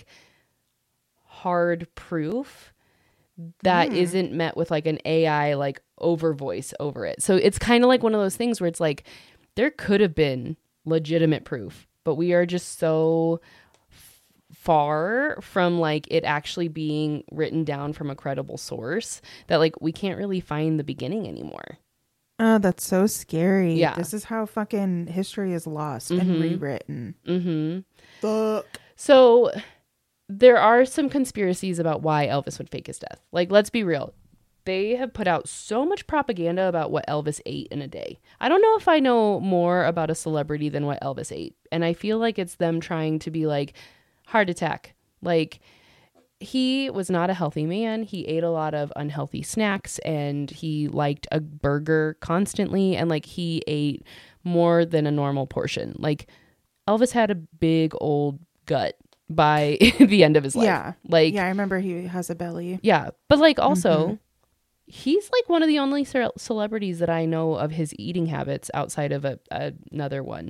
hard proof that Mm. isn't met with like an A I like over voice over it. So it's kind of like one of those things where it's like there could have been legitimate proof, but we are just so f- far from like it actually being written down from a credible source that like we can't really find the beginning anymore. Oh, that's so scary. Yeah. This is how fucking history is lost Mhm. and rewritten. Mm-hmm. Fuck. So there are some conspiracies about why Elvis would fake his death. Like, let's be real. They have put out so much propaganda about what Elvis ate in a day. I don't know if I know more about a celebrity than what Elvis ate. And I feel like it's them trying to be like, heart attack. Like, he was not a healthy man. He ate a lot of unhealthy snacks, and he liked a burger constantly. And like, he ate more than a normal portion. Like, Elvis had a big old gut by the end of his life. Yeah. Like, Yeah, I remember he has a belly. yeah. But like, also, Mhm. he's like one of the only ce- celebrities that I know of his eating habits outside of a, another one.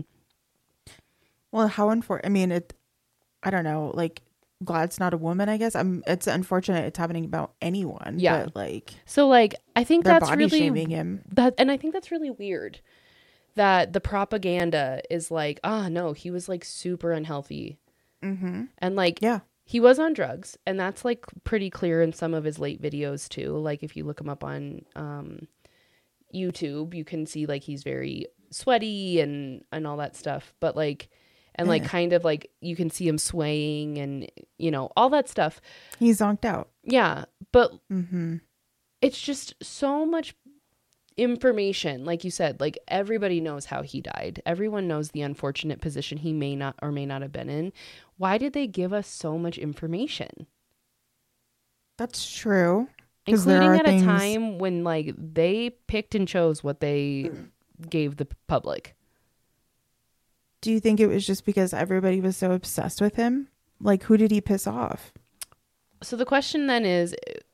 Well, how unfortunate. I mean, it, I don't know, like, Glad's not a woman, I guess. I'm. It's unfortunate it's happening about anyone. Yeah. But, like, So like, I think they're that's body really shaming him. that, and I think that's really weird that the propaganda is like, ah, no, he was like super unhealthy. Mm-hmm. And like, Yeah. he was on drugs, and that's like pretty clear in some of his late videos too. Like if you look him up on um, YouTube, you can see like he's very sweaty and and all that stuff. But like, and like Yeah. kind of like you can see him swaying and you know all that stuff. He's zonked out. Yeah, but Mm-hmm. it's just so much information. Like you said, like everybody knows how he died. Everyone knows the unfortunate position he may not or may not have been in. Why did they give us so much information? That's true. 'Cause there Including are at things- a time when like they picked and chose what they gave the public. Do you think it was just because everybody was so obsessed with him? Like, who did he piss off? So the question then is,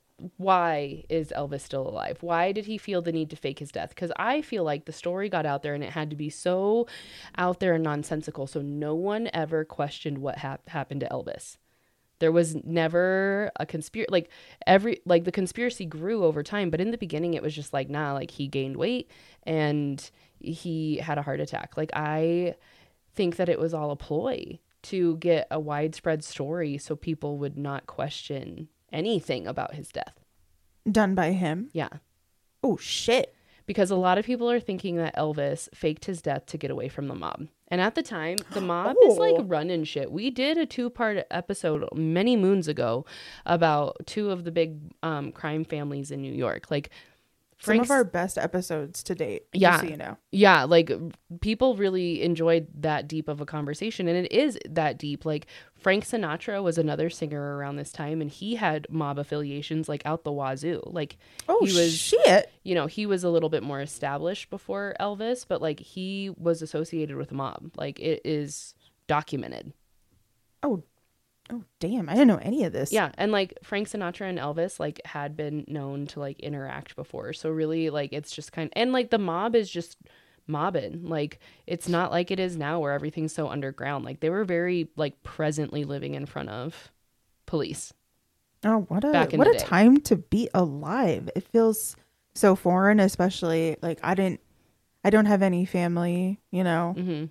why is Elvis still alive? Why did he feel the need to fake his death? Because I feel like the story got out there and it had to be so out there and nonsensical, so no one ever questioned what hap- happened to Elvis. There was never a conspiracy, like every, like the conspiracy grew over time, but in the beginning it was just like, nah, like he gained weight and he had a heart attack. Like I think that it was all a ploy to get a widespread story so people would not question anything about his death. Done by him? Yeah. Oh, shit. Because a lot of people are thinking that Elvis faked his death to get away from the mob. And at the time, the mob is like Oh. running shit. We did a two-part episode many moons ago about two of the big um, crime families in New York. Like Some Frank's, of our best episodes to date. just Yeah. so you know. yeah, like people really enjoyed that deep of a conversation, and it is that deep. Like Frank Sinatra was another singer around this time, and he had mob affiliations like out the wazoo. Like Oh, he was, shit. you know, he was a little bit more established before Elvis, but like he was associated with the mob. Like it is documented. Oh, oh, damn. I didn't know any of this. Yeah, and like Frank Sinatra and Elvis like had been known to like interact before. So really like it's just kind of, and like the mob is just mobbing. Like it's not like it is now where everything's so underground. Like they were very like presently living in front of police. Oh, what a Back in what the a day. time to be alive. It feels so foreign, especially like I didn't I don't have any family, you know, Mm-hmm.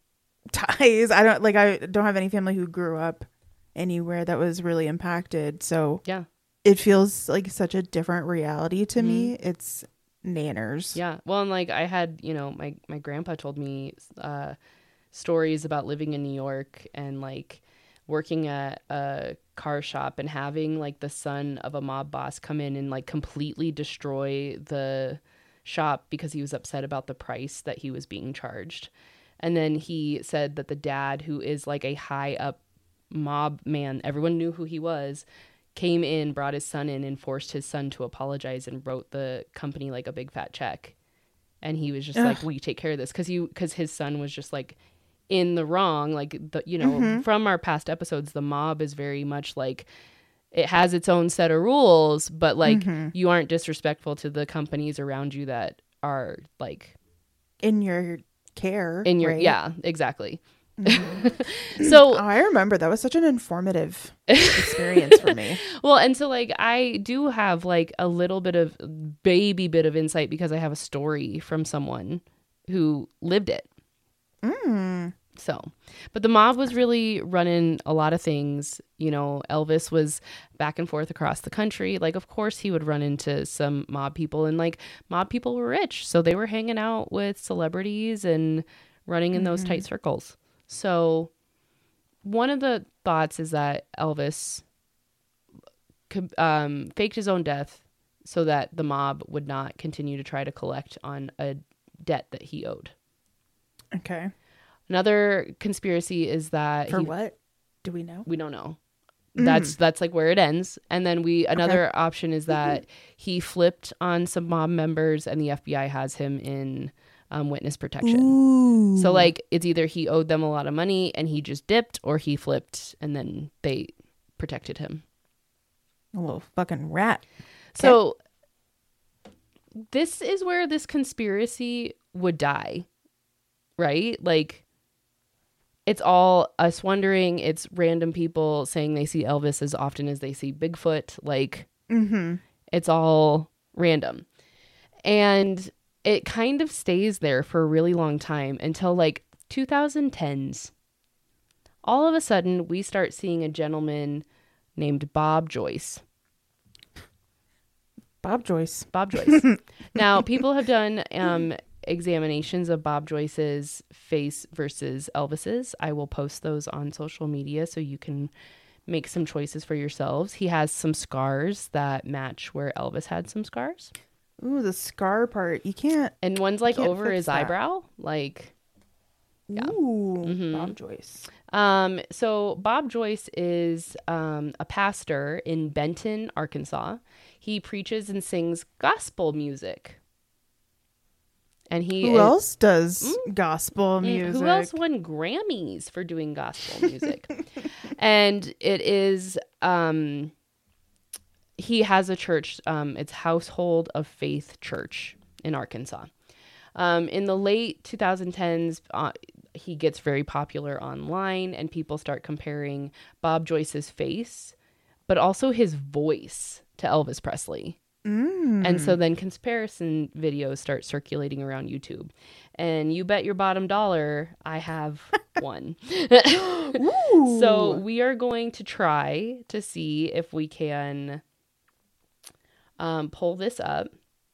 ties. I don't like I don't have any family who grew up anywhere that was really impacted. So Yeah. it feels like such a different reality to me. It's nanners. Mm-hmm. Yeah. Well, and like I had, you know, my, my grandpa told me uh, stories about living in New York and like working at a car shop and having like the son of a mob boss come in and like completely destroy the shop because he was upset about the price that he was being charged. And then he said that the dad, who is like a high up mob man, everyone knew who he was, came in, brought his son in and forced his son to apologize and wrote the company like a big fat check. And he was just Ugh. like, will you take care of this? Because he, because his son was just like in the wrong. Like, the, you know, mm-hmm. from our past episodes, the mob is very much like, it has its own set of rules, but like mm-hmm. you aren't disrespectful to the companies around you that are like in your care. In your, right? yeah, exactly. Mm-hmm. So oh, I remember that was such an informative experience for me. Well, and so like I do have like a little bit of baby bit of insight because I have a story from someone who lived it. Mm. So, but the mob was really running a lot of things. You know, Elvis was back and forth across the country. Like, of course, he would run into some mob people, and like mob people were rich, so they were hanging out with celebrities and running in mm-hmm. those tight circles. So one of the thoughts is that Elvis um, faked his own death so that the mob would not continue to try to collect on a debt that he owed. Okay. Another conspiracy is that for he, what do we know? We don't know. Mm. That's that's like where it ends. And then we another okay. option is that mm-hmm. he flipped on some mob members and the F B I has him in Um, witness protection. Ooh. So like it's either he owed them a lot of money and he just dipped, or he flipped and then they protected him. A little fucking rat. So this is where this conspiracy would die, right? Like it's all us wondering. It's random people saying they see Elvis as often as they see Bigfoot. Like mm-hmm. it's all random. And it kind of stays there for a really long time until like twenty tens. All of a sudden, we start seeing a gentleman named Bob Joyce. Bob Joyce. Bob Joyce. Now, people have done um, examinations of Bob Joyce's face versus Elvis's. I will post those on social media so you can make some choices for yourselves. He has some scars that match where Elvis had some scars. Ooh, the scar part. You can't. And one's like over his that. eyebrow. Like, yeah. Ooh, mm-hmm. Bob Joyce. Um, so Bob Joyce is um, a pastor in Benton, Arkansas. He preaches and sings gospel music. And he Who is, else does mm, gospel music? Who else won Grammys for doing gospel music? And it is... Um, he has a church. Um, it's Household of Faith Church in Arkansas. Um, in the late twenty tens, uh, he gets very popular online, and people start comparing Bob Joyce's face, but also his voice to Elvis Presley. Mm. And so then comparison videos start circulating around YouTube. And you bet your bottom dollar I have one. So we are going to try to see if we can... Um, pull this up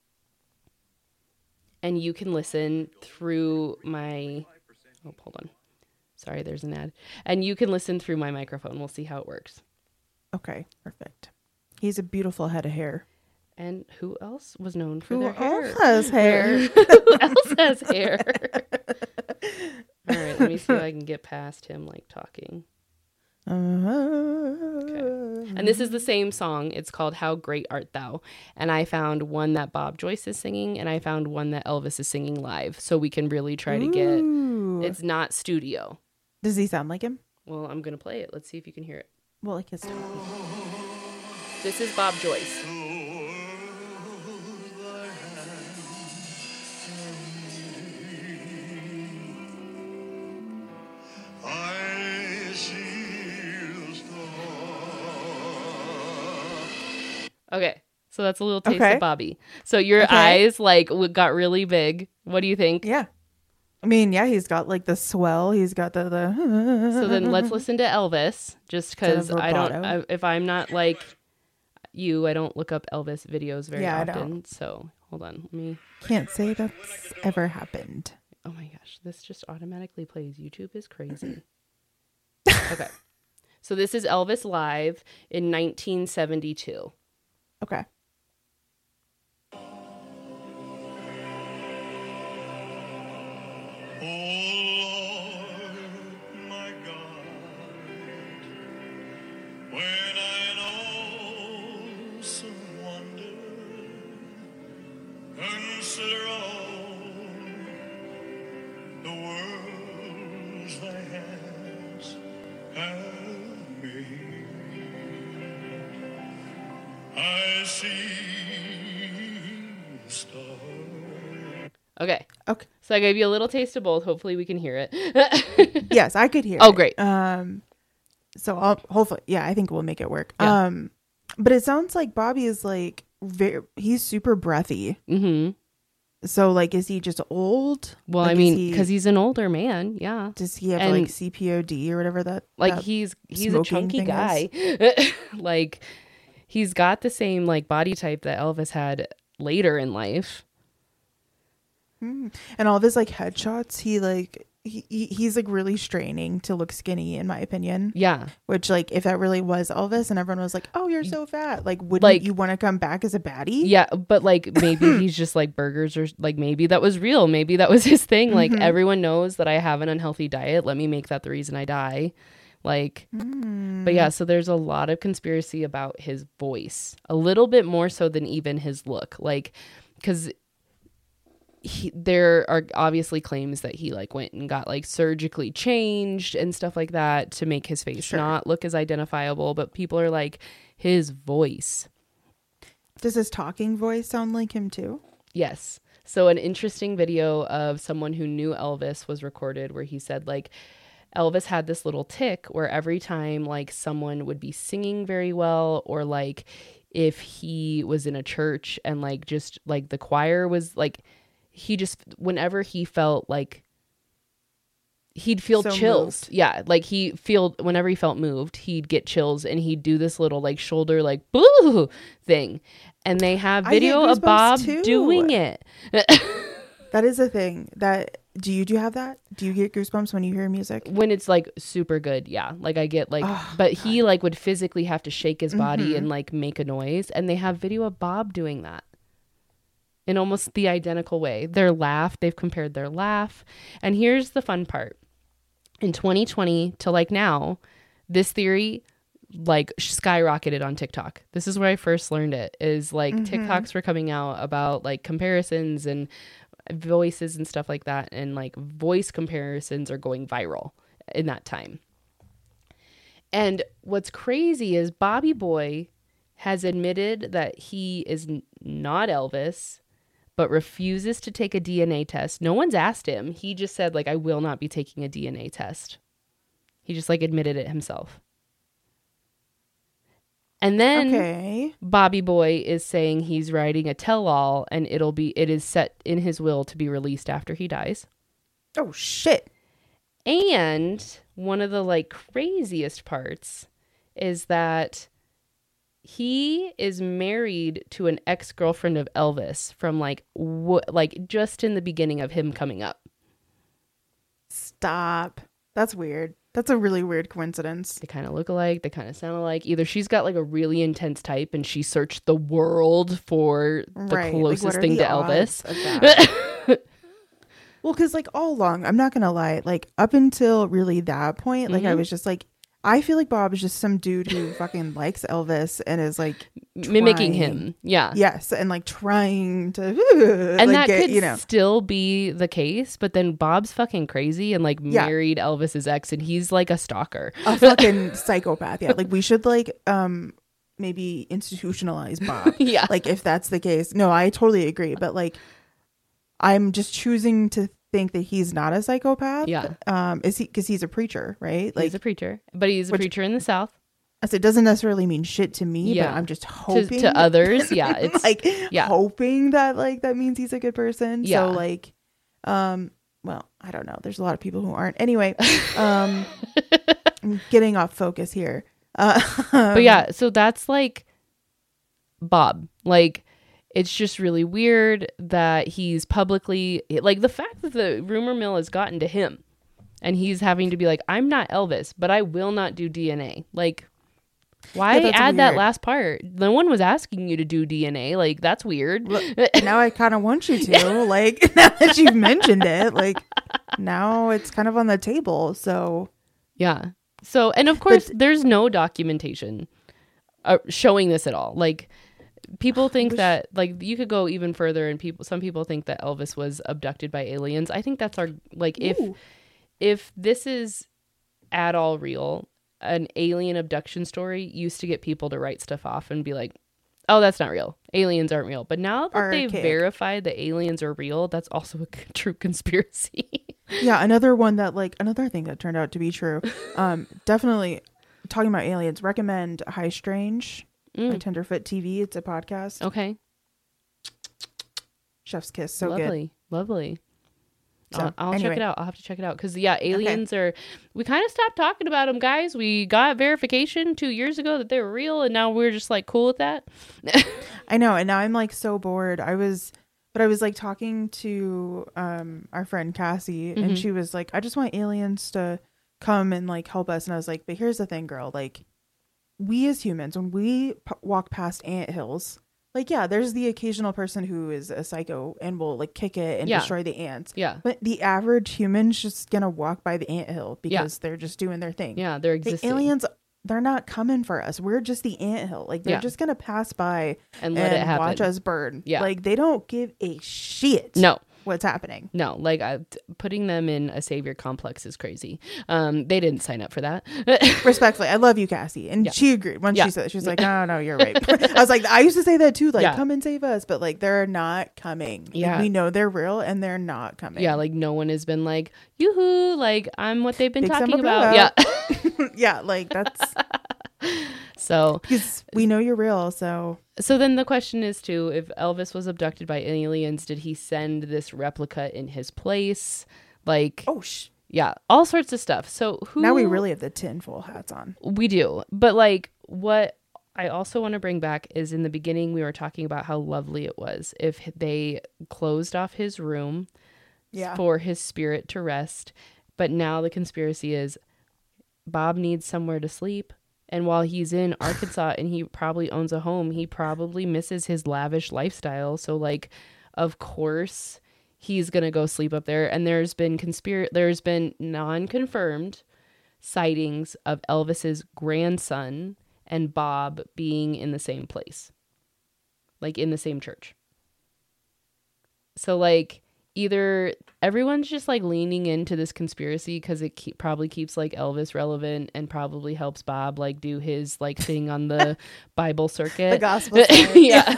and you can listen through my oh hold on sorry there's an ad and you can listen through my microphone. We'll see how it works. Okay, perfect. He's a beautiful head of hair. And who else was known for who their hair? Else has hair? Who else has hair? All right, let me see if I can get past him like talking. Okay. And this is the same song. It's called How Great Art Thou. And I found one that Bob Joyce is singing, and I found one that Elvis is singing live. So we can really try to get... Ooh. It's not studio. Does he sound like him? Well, I'm going to play it. Let's see if you can hear it. Well, like his talking. This is Bob Joyce. Okay, so that's a little taste okay. of Bobby. So your okay. eyes like got really big. What do you think? Yeah. I mean, yeah, he's got like the swell. He's got the... the so then let's listen to Elvis, just because I don't... I, if I'm not like you, I don't look up Elvis videos very yeah, often. I don't. So hold on. Let me... Can't say that's ever happened. Oh my gosh, this just automatically plays. YouTube is crazy. Okay. So this is Elvis live in nineteen seventy-two. Okay. Consider all the worlds thy hands have made. I see stars. Okay. Okay. So I gave you a little taste of both. Hopefully we can hear it. Yes, I could hear Oh, it. great. Um, so I'll hopefully, yeah, I think we'll make it work. Yeah. Um, but it sounds like Bobby is like very, he's super breathy. Mm-hmm. So like, is he just old? Well, Like, I is mean, he- because he's an older man. Yeah. does he have and- like C P O D or whatever that? Like that- he's he's a smoking chunky thing guy. Like he's got the same like body type that Elvis had later in life. Mm. And all of his like headshots, he like he, he he's like really straining to look skinny, in my opinion. Yeah. Which like if that really was Elvis and everyone was like, "Oh, you're so fat," like wouldn't Like- you want to come back as a baddie? Yeah, but like maybe he's just like burgers, or like maybe that was real. Maybe that was his thing. Like Mhm. everyone knows that I have an unhealthy diet. Let me make that the reason I die. Like, Mm. but yeah, so there's a lot of conspiracy about his voice, a little bit more so than even his look. Like, because he, there are obviously claims that he like went and got like surgically changed and stuff like that to make his face Sure. not look as identifiable. But people are like, his voice. Does his talking voice sound like him too? Yes. So an interesting video of someone who knew Elvis was recorded where he said like Elvis had this little tick where every time like someone would be singing very well, or like if he was in a church and like just like the choir was like, he just, whenever he felt like he'd feel So chills. moved. Yeah. Like he feel whenever he felt moved, he'd get chills and he'd do this little like shoulder, like boo thing. And they have I get video of goosebumps, Bob too. doing it. That is a thing. That do you do you have that? Do you get goosebumps when you hear music? When it's like super good. Yeah. Like I get like, Oh, but he like would physically have to shake his body Mhm. and like make a noise. And they have video of Bob doing that in almost the identical way. Their laugh, they've compared their laugh. And here's the fun part. In twenty twenty to like now, this theory like skyrocketed on TikTok. This is where I first learned it, is like Mhm. TikToks were coming out about like comparisons and voices and stuff like that. And like voice comparisons are going viral in that time. And what's crazy is Bobby Boy has admitted that he is n- not Elvis, but refuses to take a D N A test. No one's asked him. He just said, like, I will not be taking a D N A test. He just, like, admitted it himself. And then Okay. Bobby Boy is saying he's writing a tell-all and it'll be, it is set in his will to be released after he dies. Oh shit. And one of the, like, craziest parts is that he is married to an ex-girlfriend of Elvis from like w- like just in the beginning of him coming up. Stop. That's weird. That's a really weird coincidence. They kind of look alike. They kind of sound alike. Either she's got like a really intense type and she searched the world for the Right. Like, closest what are thing the to odds Elvis. of that? Well, because like all along, I'm not gonna lie, like up until really that point, like I Mhm. was just like, I feel like Bob is just some dude who fucking likes Elvis and is like Mimicking trying- him. Yeah. Yes, and like trying to And like, that get, could you know, still be the case, but then Bob's fucking crazy and like Yeah. married Elvis's ex and he's like a stalker. a fucking psychopath. Yeah, like we should like um maybe institutionalize Bob. Yeah. Like if that's the case. No, I totally agree. But like I'm just choosing to think that he's not a psychopath. Yeah. Um, is he? Because he's a preacher, right? Like he's a preacher, but he's a which- preacher in the South. so it doesn't necessarily mean shit to me. Yeah. But I'm just To, hoping to others, yeah, it's like yeah. hoping that like that means he's a good person. Yeah. So like, um, well, I don't know. There's a lot of people who aren't. Anyway, um, I'm getting off focus here. Uh, But yeah, so that's like Bob. Like, it's just really weird that he's publicly like the fact that the rumor mill has gotten to him. And he's having to be like, I'm not Elvis, but I will not do D N A. Like, why Yeah, that's add that weird. last part? No one was asking you to do D N A. Like, that's weird. Look, now I kind of want you to. Like, now that you've mentioned it, like, now it's kind of on the table. So, Yeah. So, and of course, there's no documentation uh, showing this at all. Like, people think wish- that, like, you could go even further, and people, some people think that Elvis was abducted by aliens. I think that's our, like, if Ooh. if this is at all real, an alien abduction story used to get people to write stuff off and be like, oh, that's not real. Aliens aren't real. But now that they've Archaic. verified that aliens are real, that's also a c- true conspiracy. yeah, another one that, like, another thing that turned out to be true. Um, definitely talking about aliens, recommend High Strange by Mm. Tenderfoot T V. It's a podcast. Okay. Chef's kiss. So good. lovely. Lovely. So, I'll, I'll check anyway. it out. I'll have to check it out. Because, yeah, aliens are... We kind of stopped talking about them, guys. We got verification two years ago that they were real, and now we're just, like, cool with that. I know. And now I'm, like, so bored. I was, but I was, like, talking to um our friend Cassie, Mhm. and she was like, I just want aliens to come and, like, help us. And I was like, but here's the thing, girl. Like, we as humans, when we p- walk past anthills, like, yeah, there's the occasional person who is a psycho and will, like, kick it and Yeah. destroy the ants. Yeah. But the average human's just gonna walk by the anthill Yeah. because they're just doing their thing. Yeah, they're The existing. aliens, they're not coming for us. We're just the anthill. Like, they're Yeah. just gonna pass by and let it happen. watch us burn. Yeah. Like, they don't give a shit No. what's happening. No, like I, t- putting them in a savior complex is crazy. Um, they didn't sign up for that. Respectfully, I love you, Cassie. And Yeah. she agreed. Once Yeah. she said it, she was like, no, no, you're right. I was like, I used to say that too. Like, Yeah. come and save us. But, like, they're not coming. Like, Yeah. we know they're real and they're not coming. Yeah, like no one has been like, yoo-hoo, like I'm what they've been Big talking umbrella. about. Yeah. yeah, like, that's So, because we know you're real. So, so then the question is too, if Elvis was abducted by aliens, did he send this replica in his place? Like, oh, sh- yeah, all sorts of stuff. So who now we really have the tinfoil hats on. We do. But like what I also want to bring back is in the beginning we were talking about how lovely it was if they closed off his room Yeah. for his spirit to rest. But now the conspiracy is Bob needs somewhere to sleep. And while he's in Arkansas and he probably owns a home, he probably misses his lavish lifestyle. So like, of course, he's going to go sleep up there. And there's been conspir- there's been non-confirmed sightings of Elvis's grandson and Bob being in the same place, like in the same church. So like either everyone's just like leaning into this conspiracy because it keep, probably keeps like Elvis relevant and probably helps Bob like do his like thing on the Bible circuit. The gospel side. Yeah.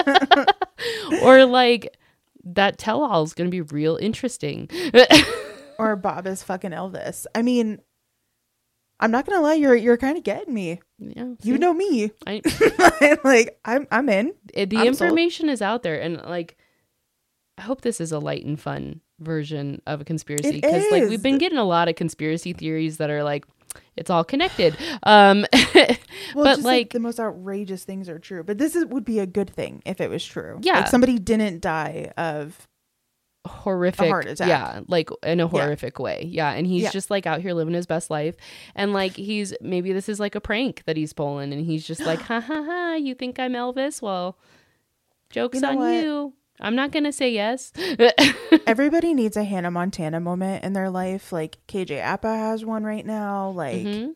Or like that tell-all is going to be real interesting. Or Bob is fucking Elvis. I mean, I'm not gonna lie, you're you're kind of getting me. Yeah. You see? know me. I, Like, I'm I'm in. it- the I'm sold. information is out there, and like I hope this is a light and fun version of a conspiracy, It because like is. we've been getting a lot of conspiracy theories that are like it's all connected. Um Well, but just like, like the most outrageous things are true. But this is, would be a good thing if it was true. Yeah. Like somebody didn't die of horrific, a heart attack. yeah, like in a horrific way, yeah, and he's Yeah. just like out here living his best life, and like he's maybe this is like a prank that he's pulling, and he's just like, ha ha ha, you think I'm Elvis? Well, joke's You know on what? you. I'm not gonna say yes. everybody needs a Hannah Montana moment in their life. Like K J Appa has one right now. Like, Mhm.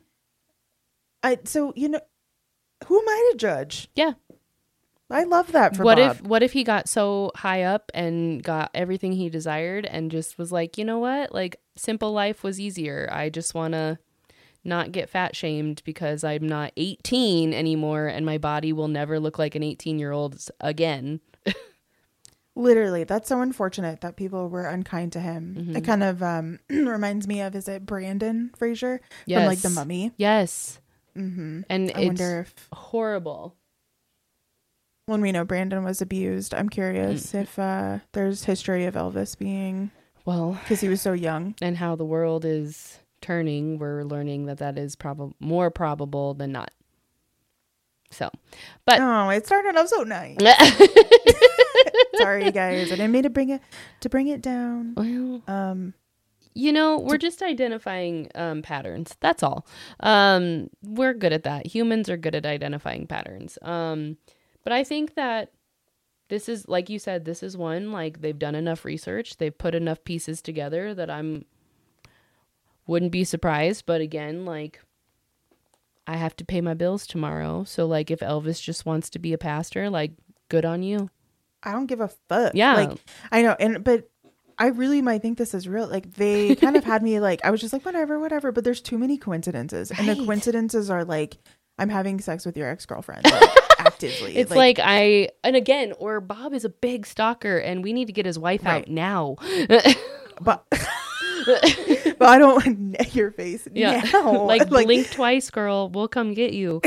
I so you know, who am I to judge? Yeah. I love that for What Bob. if what if he got so high up and got everything he desired and just was like, you know what? Like simple life was easier. I just want to not get fat shamed because I'm not eighteen anymore and my body will never look like an eighteen-year-old again. Literally, that's so unfortunate that people were unkind to him. Mhm. It kind of um reminds me of, is it Brandon Fraser Yes. from like The Mummy? Yes. Mm-hmm. And I it's wonder if horrible. when we know Brandon was abused, I'm curious Mm. if uh, there's history of Elvis being, Well, because he was so young. and how the world is turning, we're learning that that is probably more probable than not. So, but Oh, it started off so nice. Sorry, guys, I didn't mean to bring it to bring it down. well, Um, You know, we're just identifying um, patterns. That's all. Um, we're good at that. Humans are good at identifying patterns. Um, but I think that this is, like you said, this is one, like they've done enough research. They've put enough pieces together that I'm wouldn't be surprised. But again, like I have to pay my bills tomorrow. So like if Elvis just wants to be a pastor, like good on you. I don't give a fuck. Yeah. Like I know. And, but I really might think this is real. Like they kind of had me like, I was just like, whatever, whatever. But there's too many coincidences. Right. And the coincidences are like, I'm having sex with your ex-girlfriend. Like, actively. It's like, like I, and again, or Bob is a big stalker and we need to get his wife Right. out now. But, but I don't want your face Yeah. now. like, blink twice, girl. We'll come get you.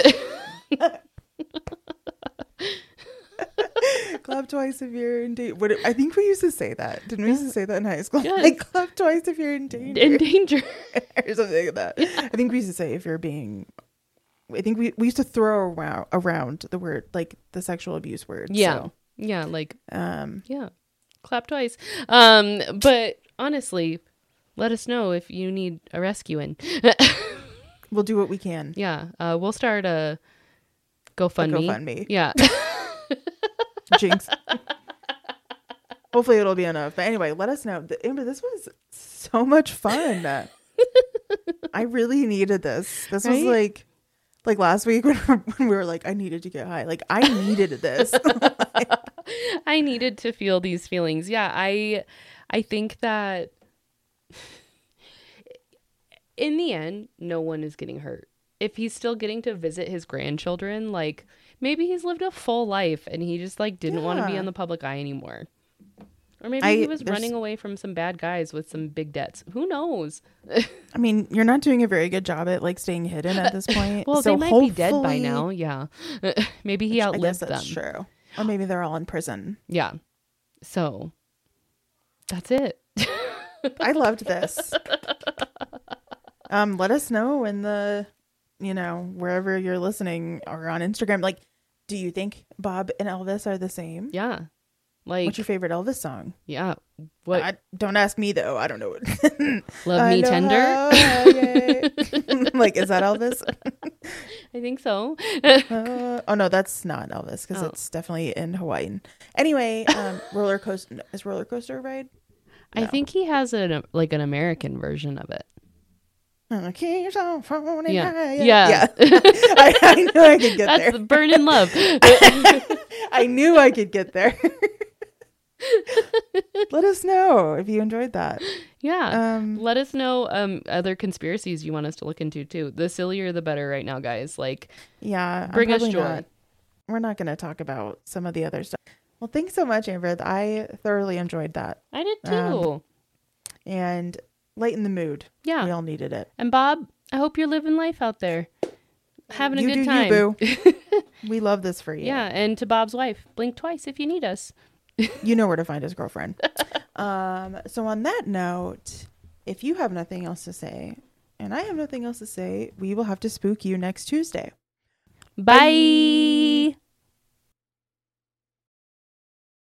Clap twice if you're in danger. What I think we used to say that. Didn't we used to say that in high school? Yes. Like clap twice if you're in danger. In danger. Or something like that. I think we used to say if you're being I think we, we used to throw around, around the word like the sexual abuse word. Yeah. So, Yeah. Like, um yeah. Clap twice. Um, but honestly, let us know if you need a rescuing. we'll do what we can. Yeah. Uh, we'll start a GoFundMe. GoFundMe. Yeah. Jinx. Hopefully it'll be enough. But anyway, let us know. The- Amber, this was so much fun. I really needed this. This was Right? like like last week when, when we were like, I needed to get high. Like I needed this. I needed to feel these feelings. Yeah, I I think that in the end, no one is getting hurt. If he's still getting to visit his grandchildren, like maybe he's lived a full life and he just like didn't want to be Yeah. on the public eye anymore. Or maybe I- he was there's- running away from some bad guys with some big dets. Who knows? I mean, you're not doing a very good job at like staying hidden at this point. Well, so they might be dead by hopefully- now. Yeah. Maybe he I guess outlived that's them. true. Or maybe they're all in prison. Yeah. So that's it. I loved this. Um, let us know in the, you know, wherever you're listening or on Instagram. Like, do you think Bob and Elvis are the same? Yeah. Like, What's your favorite Elvis song? yeah. What? I, don't ask me though. I don't know it. Love I Me know Tender? how I get. Like, is that Elvis? I think so. Uh, oh no, that's not Elvis because Oh. it's definitely in Hawaiian. Anyway, um, roller coaster is roller coaster ride. I No. think he has an like an American version of it. Uh, keeps on falling Yeah. higher. Yeah. yeah. I, I knew I could get That's there. the Burn in Love. I knew I could get there. Let us know if you enjoyed that. Yeah. Um, Let us know um other conspiracies you want us to look into too. The sillier the better right now, guys. Like, yeah, I'm bring us probably joy. not- we're not going to talk about some of the other stuff. Well, thanks so much, Amber. I thoroughly enjoyed that I did too. Um, and lighten the mood. yeah. We all needed it. And Bob, I hope you're living life out there. Having a You good do you, time. boo. We love this for you. Yeah, and to Bob's wife, blink twice if you need us. You know where to find his girlfriend. um, so on that note, if you have nothing else to say, and I have nothing else to say, we will have to spook you next Tuesday. Bye.